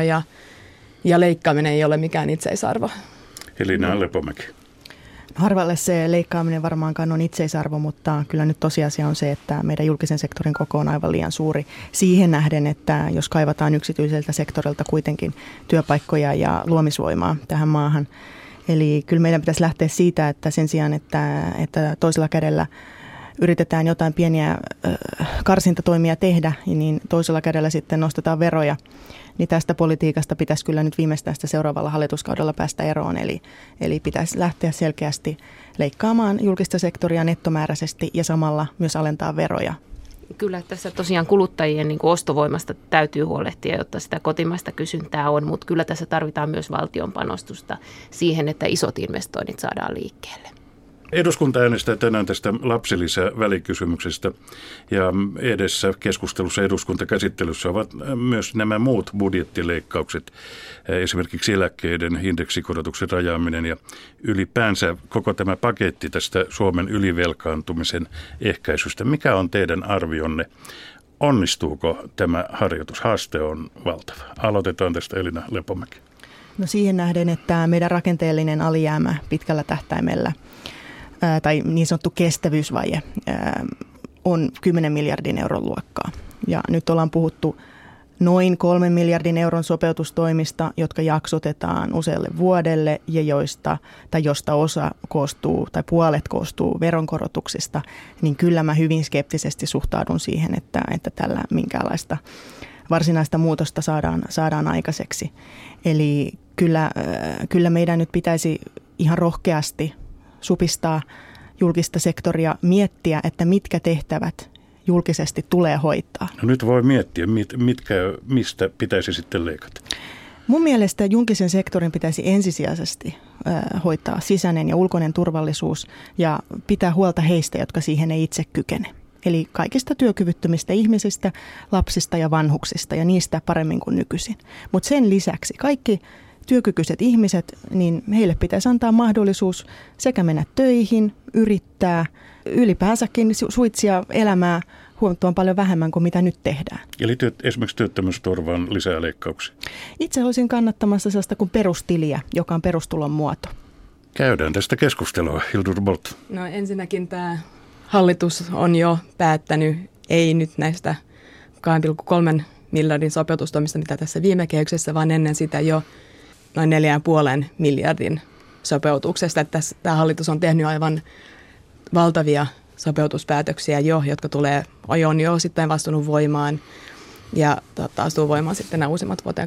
ja leikkaaminen ei ole mikään itseisarvo.
Elina Lepomäki.
Harvalle se leikkaaminen varmaankaan on itseisarvo, mutta kyllä nyt tosiasia on se, että meidän julkisen sektorin koko on aivan liian suuri siihen nähden, että jos kaivataan yksityiseltä sektorilta kuitenkin työpaikkoja ja luomisvoimaa tähän maahan. Eli kyllä meidän pitäisi lähteä siitä, että sen sijaan, että toisella kädellä yritetään jotain pieniä karsintatoimia tehdä, niin toisella kädellä sitten nostetaan veroja. Niin tästä politiikasta pitäisi kyllä nyt viimeistään sitä seuraavalla hallituskaudella päästä eroon. Eli pitäisi lähteä selkeästi leikkaamaan julkista sektoria nettomääräisesti ja samalla myös alentaa veroja.
Kyllä tässä tosiaan kuluttajien niin kuin ostovoimasta täytyy huolehtia, jotta sitä kotimaista kysyntää on, mutta kyllä tässä tarvitaan myös valtion panostusta siihen, että isot investoinnit saadaan liikkeelle.
Eduskunta äänestää tänään tästä lapsilisävälikysymyksestä ja edessä keskustelussa eduskuntakäsittelyssä ovat myös nämä muut budjettileikkaukset, esimerkiksi eläkkeiden indeksikorotuksen rajaaminen ja ylipäänsä koko tämä paketti tästä Suomen ylivelkaantumisen ehkäisystä. Mikä on teidän arvionne? Onnistuuko tämä harjoitus? Haaste on valtava. Aloitetaan tästä Elina Lepomäki.
No siihen nähden, että meidän rakenteellinen alijäämä pitkällä tähtäimellä tai niin sanottu kestävyysvaje on 10 miljardin euron luokkaa. Ja nyt ollaan puhuttu noin 3 miljardin euron sopeutustoimista, jotka jaksotetaan usealle vuodelle ja josta osa koostuu tai puolet koostuu veronkorotuksista, niin kyllä mä hyvin skeptisesti suhtaudun siihen, että tällä minkäänlaista varsinaista muutosta saadaan aikaiseksi. Eli kyllä meidän nyt pitäisi ihan rohkeasti supistaa julkista sektoria, miettiä, että mitkä tehtävät julkisesti tulee hoitaa.
No nyt voi miettiä, mistä pitäisi sitten leikata.
Mun mielestä julkisen sektorin pitäisi ensisijaisesti hoitaa sisäinen ja ulkoinen turvallisuus ja pitää huolta heistä, jotka siihen ei itse kykene. Eli kaikista työkyvyttömistä ihmisistä, lapsista ja vanhuksista ja niistä paremmin kuin nykyisin. Mutta sen lisäksi kaikki työkykyiset ihmiset, niin heille pitäisi antaa mahdollisuus sekä mennä töihin, yrittää, ylipäänsäkin suitsia elämää huomattavan paljon vähemmän kuin mitä nyt tehdään.
Eli esimerkiksi työttömyysturvan lisää leikkauksia?
Itse olisin kannattamassa sellaista kuin perustiliä, joka on perustulon muoto.
Käydään tästä keskustelua. Hildur Bolt.
No ensinnäkin tämä hallitus on jo päättänyt, ei nyt näistä 2,3 miljardin sopeutustoimista, mitä tässä viime kehyksessä, vaan ennen sitä jo noin 4,5 miljardin sopeutuksesta. Tämä hallitus on tehnyt aivan valtavia sopeutuspäätöksiä jotka on jo osittain vastunut voimaan ja astuu voimaan sitten nämä uusimmat vuoteen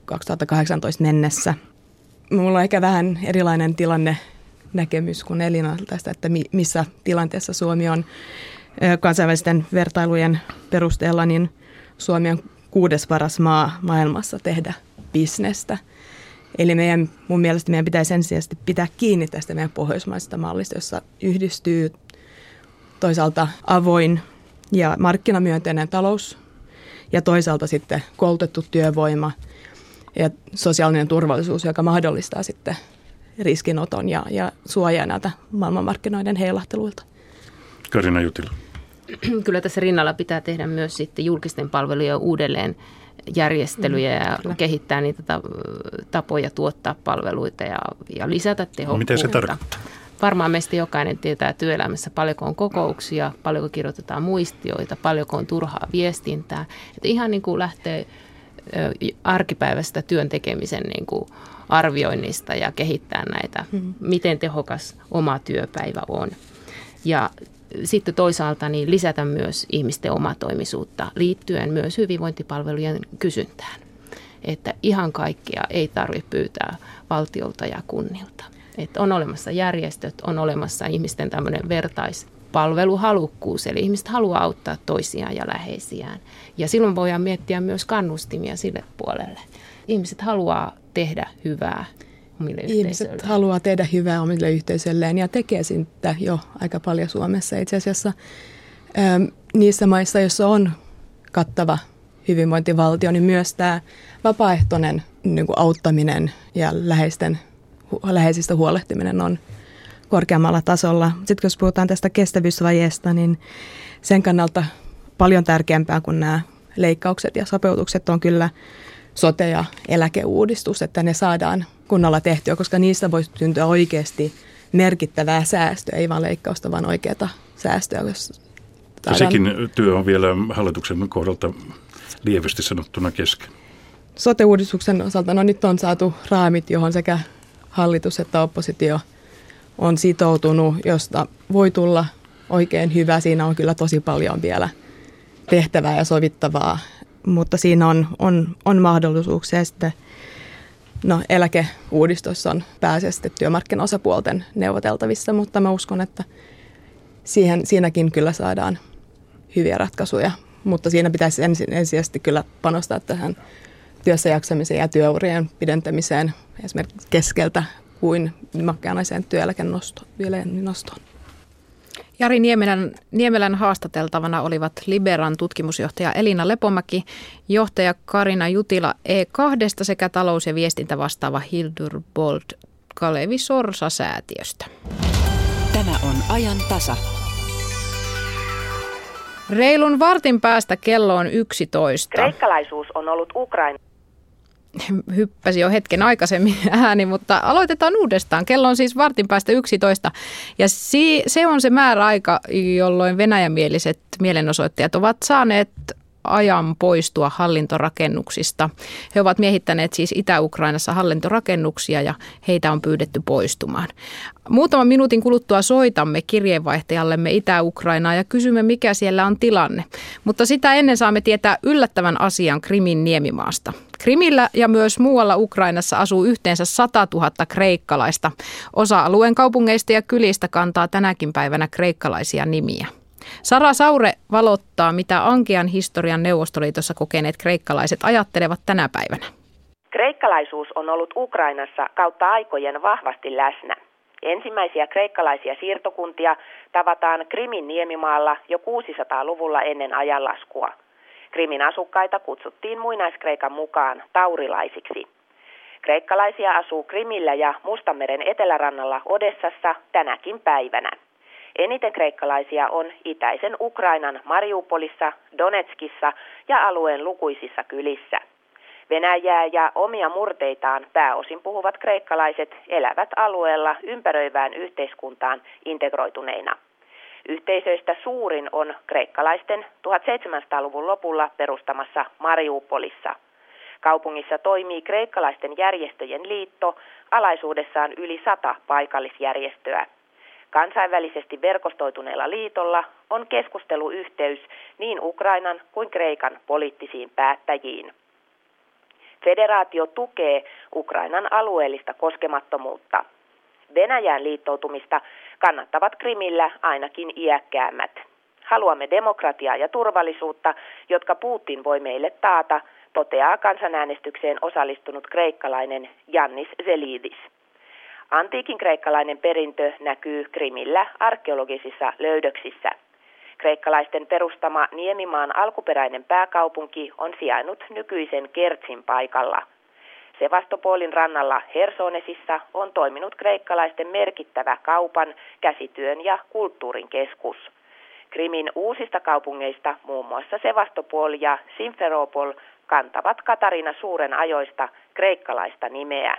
2018 mennessä. Mulla on ehkä vähän erilainen näkemys kuin Elina tästä, että missä tilanteessa Suomi on kansainvälisten vertailujen perusteella, niin Suomi on 6. paras maa maailmassa tehdä bisnestä. Eli mun mielestä meidän pitäisi ensisijaisesti pitää kiinni tästä meidän pohjoismaisesta mallista, jossa yhdistyy toisaalta avoin ja markkinamyönteinen talous ja toisaalta sitten koulutettu työvoima ja sosiaalinen turvallisuus, joka mahdollistaa sitten riskinoton ja suojaa näiltä maailmanmarkkinoiden heilahteluilta.
Karina Jutila.
Kyllä tässä rinnalla pitää tehdä myös sitten julkisten palvelujen uudelleen järjestelyjä ja kehittää niitä tapoja tuottaa palveluita ja lisätä tehokkuutta.
Miten se tarkoittaa?
Varmaan meistä jokainen tietää työelämässä, paljonko on kokouksia, paljonko kirjoitetaan muistioita, paljonko on turhaa viestintää. Että ihan niin kuin lähtee arkipäivästä työn tekemisen niin kuin arvioinnista ja kehittää näitä, miten tehokas oma työpäivä on. Ja sitten toisaalta niin lisätä myös ihmisten omatoimisuutta liittyen myös hyvinvointipalvelujen kysyntään. Että ihan kaikkea ei tarvitse pyytää valtiolta ja kunnilta. Että on olemassa järjestöt, on olemassa ihmisten tämmöinen vertaispalveluhalukkuus, eli ihmiset haluaa auttaa toisiaan ja läheisiään. Ja silloin voidaan miettiä myös kannustimia sille puolelle. Ihmiset haluaa tehdä hyvää omille yhteisöille.
Ihmiset haluaa tehdä hyvää omille yhteisöilleen ja tekee sitä jo aika paljon Suomessa. Itse asiassa niissä maissa, joissa on kattava hyvinvointivaltio, niin myös tämä vapaaehtoinen niin kuin auttaminen ja läheisistä huolehtiminen on korkeammalla tasolla. Sitten jos puhutaan tästä kestävyysvajeesta, niin sen kannalta paljon tärkeämpää kuin nämä leikkaukset ja sopeutukset on kyllä sote- ja eläkeuudistus, että ne saadaan kunnolla tehtyä, koska niistä voisi syntyä oikeasti merkittävää säästöä, ei vain leikkausta, vaan oikeaa säästöä.
Ja sekin työ on vielä hallituksen kohdalta lievästi sanottuna kesken.
Sote-uudistuksen osalta nyt on saatu raamit, johon sekä hallitus että oppositio on sitoutunut, josta voi tulla oikein hyvä. Siinä on kyllä tosi paljon vielä tehtävää ja sovittavaa, mutta siinä on mahdollisuuksia. Sitten, eläkeuudistus on pääasiassa työmarkkinaosapuolten neuvoteltavissa, mutta mä uskon, että siinäkin kyllä saadaan hyviä ratkaisuja. Mutta siinä pitäisi ensisijaisesti kyllä panostaa tähän työssäjaksamiseen ja työurien pidentämiseen esimerkiksi keskeltä kuin makkeanaiseen työeläkenostoon.
Jari Niemelän haastateltavana olivat Liberan tutkimusjohtaja Elina Lepomäki, johtaja Karina Jutila E2 sekä talous- ja viestintä vastaava Hildur Bold Kalevi Sorsa-säätiöstä.
Tämä on ajan tasa.
Reilun vartin päästä kello on 11.
Kreikkalaisuus on ollut Ukraina.
Hyppäsi jo hetken aikaisemmin ääni, mutta aloitetaan uudestaan. Kello on siis vartin päästä 11 ja se on se määräaika, jolloin venäjämieliset mielenosoittajat ovat saaneet ajan poistua hallintorakennuksista. He ovat miehittäneet siis Itä-Ukrainassa hallintorakennuksia ja heitä on pyydetty poistumaan. Muutaman minuutin kuluttua soitamme kirjeenvaihtajallemme Itä-Ukrainaa ja kysymme, mikä siellä on tilanne. Mutta sitä ennen saamme tietää yllättävän asian Krimin niemimaasta. Krimillä ja myös muualla Ukrainassa asuu yhteensä 100 000 kreikkalaista. Osa alueen kaupungeista ja kylistä kantaa tänäkin päivänä kreikkalaisia nimiä. Sara Saure valottaa, mitä ankean historian Neuvostoliitossa kokeneet kreikkalaiset ajattelevat tänä päivänä.
Kreikkalaisuus on ollut Ukrainassa kautta aikojen vahvasti läsnä. Ensimmäisiä kreikkalaisia siirtokuntia tavataan Krimin niemimaalla jo 600-luvulla ennen ajanlaskua. Krimin asukkaita kutsuttiin muinaiskreikan mukaan taurilaisiksi. Kreikkalaisia asuu Krimillä ja Mustanmeren etelärannalla Odessassa tänäkin päivänä. Eniten kreikkalaisia on itäisen Ukrainan Mariupolissa, Donetskissa ja alueen lukuisissa kylissä. Venäjää ja omia murteitaan pääosin puhuvat kreikkalaiset elävät alueella ympäröivään yhteiskuntaan integroituneina. Yhteisöistä suurin on kreikkalaisten 1700-luvun lopulla perustamassa Mariupolissa. Kaupungissa toimii kreikkalaisten järjestöjen liitto, alaisuudessaan yli 100 paikallisjärjestöä. Kansainvälisesti verkostoituneella liitolla on keskusteluyhteys niin Ukrainan kuin Kreikan poliittisiin päättäjiin. Federaatio tukee Ukrainan alueellista koskemattomuutta. Venäjään liittoutumista kannattavat Krimillä ainakin iäkkäämmät. Haluamme demokratiaa ja turvallisuutta, jotka Putin voi meille taata, toteaa kansanäänestykseen osallistunut kreikkalainen Yannis Zelidis. Antiikin kreikkalainen perintö näkyy Krimillä arkeologisissa löydöksissä. Kreikkalaisten perustama Niemimaan alkuperäinen pääkaupunki on sijainnut nykyisen Kertsin paikalla. Sevastopolin rannalla Hersonesissa on toiminut kreikkalaisten merkittävä kaupan, käsityön ja kulttuurin keskus. Krimin uusista kaupungeista muun muassa Sevastopol ja Simferopol kantavat Katarina Suuren ajoista kreikkalaista nimeä.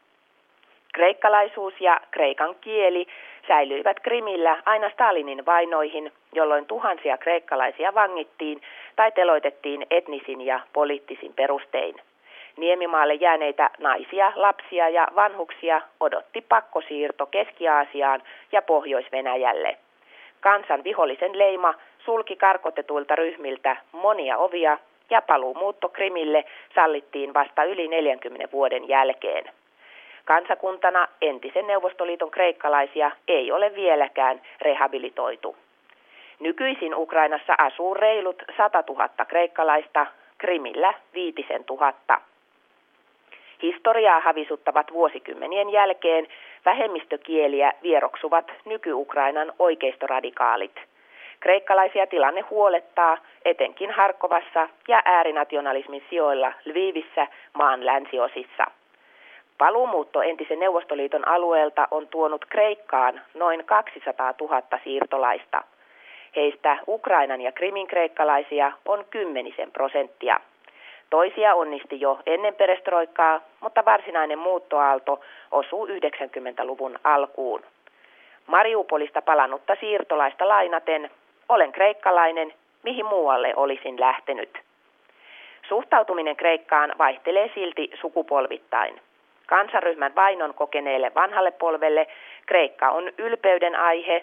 Kreikkalaisuus ja kreikan kieli säilyivät Krimillä aina Stalinin vainoihin, jolloin tuhansia kreikkalaisia vangittiin tai teloitettiin etnisin ja poliittisin perustein. Niemimaalle jääneitä naisia, lapsia ja vanhuksia odotti pakkosiirto Keski-Aasiaan ja Pohjois-Venäjälle. Kansan vihollisen leima sulki karkotetuilta ryhmiltä monia ovia ja paluumuutto Krimille sallittiin vasta yli 40 vuoden jälkeen. Kansakuntana entisen Neuvostoliiton kreikkalaisia ei ole vieläkään rehabilitoitu. Nykyisin Ukrainassa asuu reilut 100 000 kreikkalaista, Krimillä 5 000. Historiaa havisuttavat vuosikymmenien jälkeen vähemmistökieliä vieroksuvat nyky-Ukrainan oikeistoradikaalit. Kreikkalaisia tilanne huolettaa etenkin Harkovassa ja äärinationalismin sijoilla Lvivissä maan länsiosissa. Paluumuutto entisen Neuvostoliiton alueelta on tuonut Kreikkaan noin 200 000 siirtolaista. Heistä Ukrainan ja Krimin kreikkalaisia on 10%. Toisia onnisti jo ennen perestroikkaa, mutta varsinainen muuttoaalto osuu 90-luvun alkuun. Mariupolista palannutta siirtolaista lainaten, olen kreikkalainen, mihin muualle olisin lähtenyt. Suhtautuminen Kreikkaan vaihtelee silti sukupolvittain. Kansanryhmän vainon kokeneelle vanhalle polvelle Kreikka on ylpeyden aihe,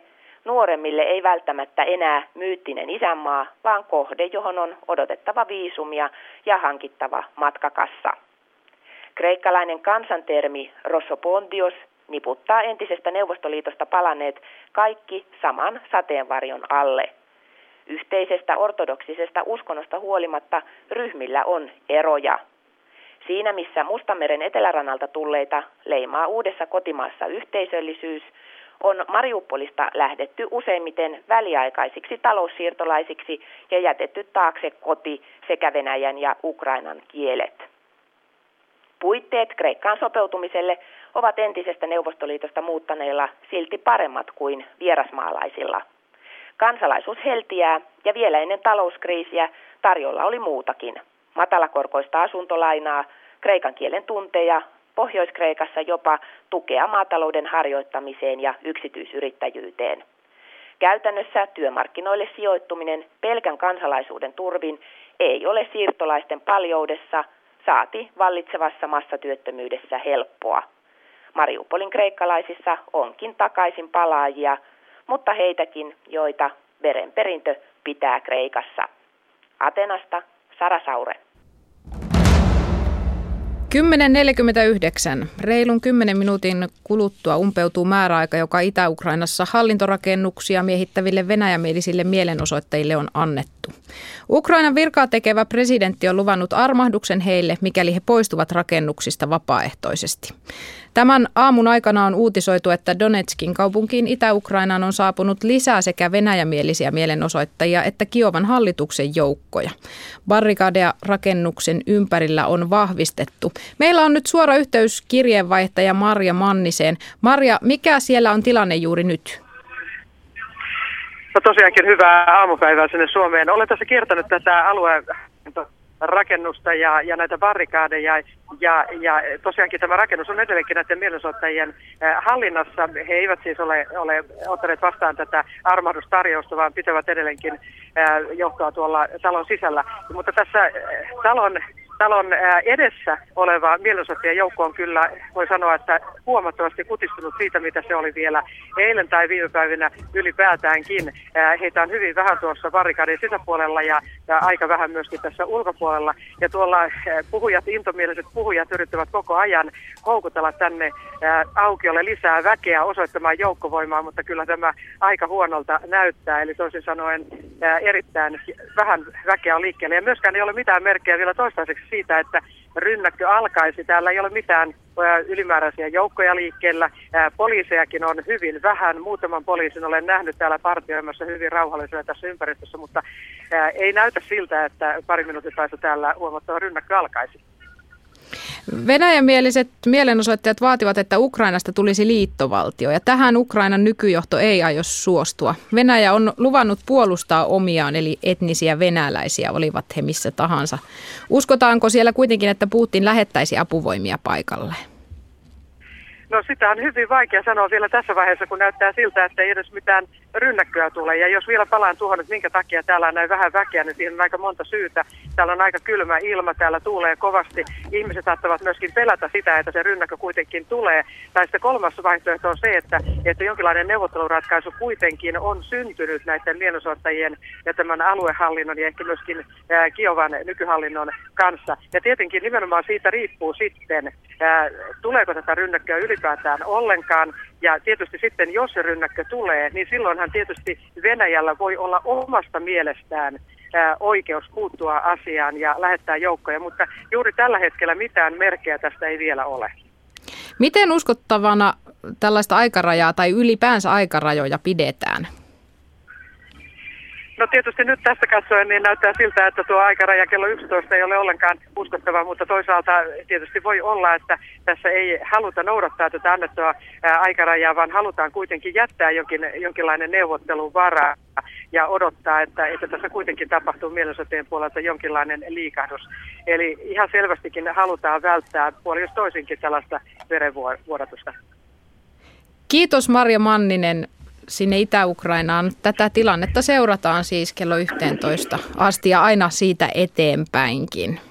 nuoremmille ei välttämättä enää myyttinen isänmaa, vaan kohde, johon on odotettava viisumia ja hankittava matkakassa. Kreikkalainen kansantermi Rossopontios niputtaa entisestä Neuvostoliitosta palanneet kaikki saman sateenvarjon alle. Yhteisestä ortodoksisesta uskonnosta huolimatta ryhmillä on eroja. Siinä missä Mustanmeren etelärannalta tulleita leimaa uudessa kotimaassa yhteisöllisyys, on Mariupolista lähdetty useimmiten väliaikaisiksi taloussiirtolaisiksi ja jätetty taakse koti sekä Venäjän ja Ukrainan kielet. Puitteet Kreikkaan sopeutumiselle ovat entisestä Neuvostoliitosta muuttaneilla silti paremmat kuin vierasmaalaisilla. Kansalaisuus heltiää ja vielä ennen talouskriisiä tarjolla oli muutakin. Matalakorkoista asuntolainaa, kreikan kielen tunteja, Pohjois-Kreikassa jopa tukea maatalouden harjoittamiseen ja yksityisyrittäjyyteen. Käytännössä työmarkkinoille sijoittuminen pelkän kansalaisuuden turvin ei ole siirtolaisten paljoudessa, saati vallitsevassa massatyöttömyydessä helppoa. Mariupolin kreikkalaisissa onkin takaisin palaajia, mutta heitäkin, joita verenperintö pitää Kreikassa. Atenasta Sara Saure.
10.49. Reilun 10 minuutin kuluttua umpeutuu määräaika, joka Itä-Ukrainassa hallintorakennuksia miehittäville venäjämielisille mielenosoittajille on annettu. Ukrainan virkaa tekevä presidentti on luvannut armahduksen heille, mikäli he poistuvat rakennuksista vapaaehtoisesti. Tämän aamun aikana on uutisoitu, että Donetskin kaupunkiin Itä-Ukrainaan on saapunut lisää sekä venäjämielisiä mielenosoittajia että Kiovan hallituksen joukkoja. Barrikadeja rakennuksen ympärillä on vahvistettu. Meillä on nyt suora yhteys kirjeenvaihtaja Marja Manniseen. Marja, mikä siellä on tilanne juuri nyt?
No tosiaankin hyvää aamupäivää sinne Suomeen. Olen tässä kiertänyt tätä alueen rakennusta ja näitä barrikaadeja ja tosiaankin tämä rakennus on edelleenkin näiden mielenosoittajien hallinnassa. He eivät siis ole ottaneet vastaan tätä armahdustarjousta, vaan pitävät edelleenkin johtoa tuolla talon sisällä. Mutta tässä talon edessä oleva mielenosoittajien joukko on kyllä, voi sanoa, että huomattavasti kutistunut siitä, mitä se oli vielä eilen tai viime päivinä ylipäätäänkin. Heitä on hyvin vähän tuossa barrikadin sisäpuolella ja aika vähän myöskin tässä ulkopuolella. Ja tuolla intomieliset puhujat yrittävät koko ajan houkutella tänne aukiolle lisää väkeä osoittamaan joukkovoimaa, mutta kyllä tämä aika huonolta näyttää. Eli toisin sanoen erittäin vähän väkeä on liikkeelle. Ja myöskään ei ole mitään merkkejä vielä toistaiseksi siitä, että rynnäkkö alkaisi. Täällä ei ole mitään ylimääräisiä joukkoja liikkeellä. Poliisejakin on hyvin vähän. Muutaman poliisin olen nähnyt täällä partioimassa hyvin rauhallisena tässä ympäristössä, mutta ei näytä siltä, että pari minuutin päästä täällä huomattava rynnäkkö alkaisi.
Venäjämieliset mielenosoittajat vaativat, että Ukrainasta tulisi liittovaltio, ja tähän Ukrainan nykyjohto ei aio suostua. Venäjä on luvannut puolustaa omiaan, eli etnisiä venäläisiä, olivat he missä tahansa. Uskotaanko siellä kuitenkin, että Putin lähettäisi apuvoimia paikalle?
No sitä on hyvin vaikea sanoa vielä tässä vaiheessa, kun näyttää siltä, että ei edes mitään rynnäkköä tule. Ja jos vielä palaan tuohon, että minkä takia täällä on näin vähän väkeä, niin siihen on aika monta syytä. Täällä on aika kylmä ilma, täällä tuulee kovasti. Ihmiset saattavat myöskin pelätä sitä, että se rynnäkkö kuitenkin tulee. Tai sitten kolmas vaihtoehto on se, että jonkinlainen neuvotteluratkaisu kuitenkin on syntynyt näiden mielenosoittajien ja tämän aluehallinnon ja ehkä myöskin Kiovan nykyhallinnon kanssa. Ja tietenkin nimenomaan siitä riippuu sitten, tuleeko tätä rynnäkköä ylipäätään ollenkaan. Ja tietysti sitten, jos se rynnäkkö tulee, niin silloinhan tietysti Venäjällä voi olla omasta mielestään oikeus puuttua asiaan ja lähettää joukkoja, mutta juuri tällä hetkellä mitään merkkejä tästä ei vielä ole.
Miten uskottavana tällaista aikarajaa tai ylipäänsä aikarajoja pidetään?
No tietysti nyt tästä katsoen niin näyttää siltä, että tuo aikaraja kello 11 ei ole ollenkaan uskottava, mutta toisaalta tietysti voi olla, että tässä ei haluta noudattaa tätä annettua aikarajaa, vaan halutaan kuitenkin jättää jonkinlainen neuvotteluvara ja odottaa, että tässä kuitenkin tapahtuu mielenosoittajien puolelta jonkinlainen liikahdus. Eli ihan selvästikin halutaan välttää puoli jos toisinkin tällaista verenvuodatusta.
Kiitos Marja Manninen sinne Itä-Ukrainaan. Tätä tilannetta seurataan siis kello 11 asti ja aina siitä eteenpäinkin.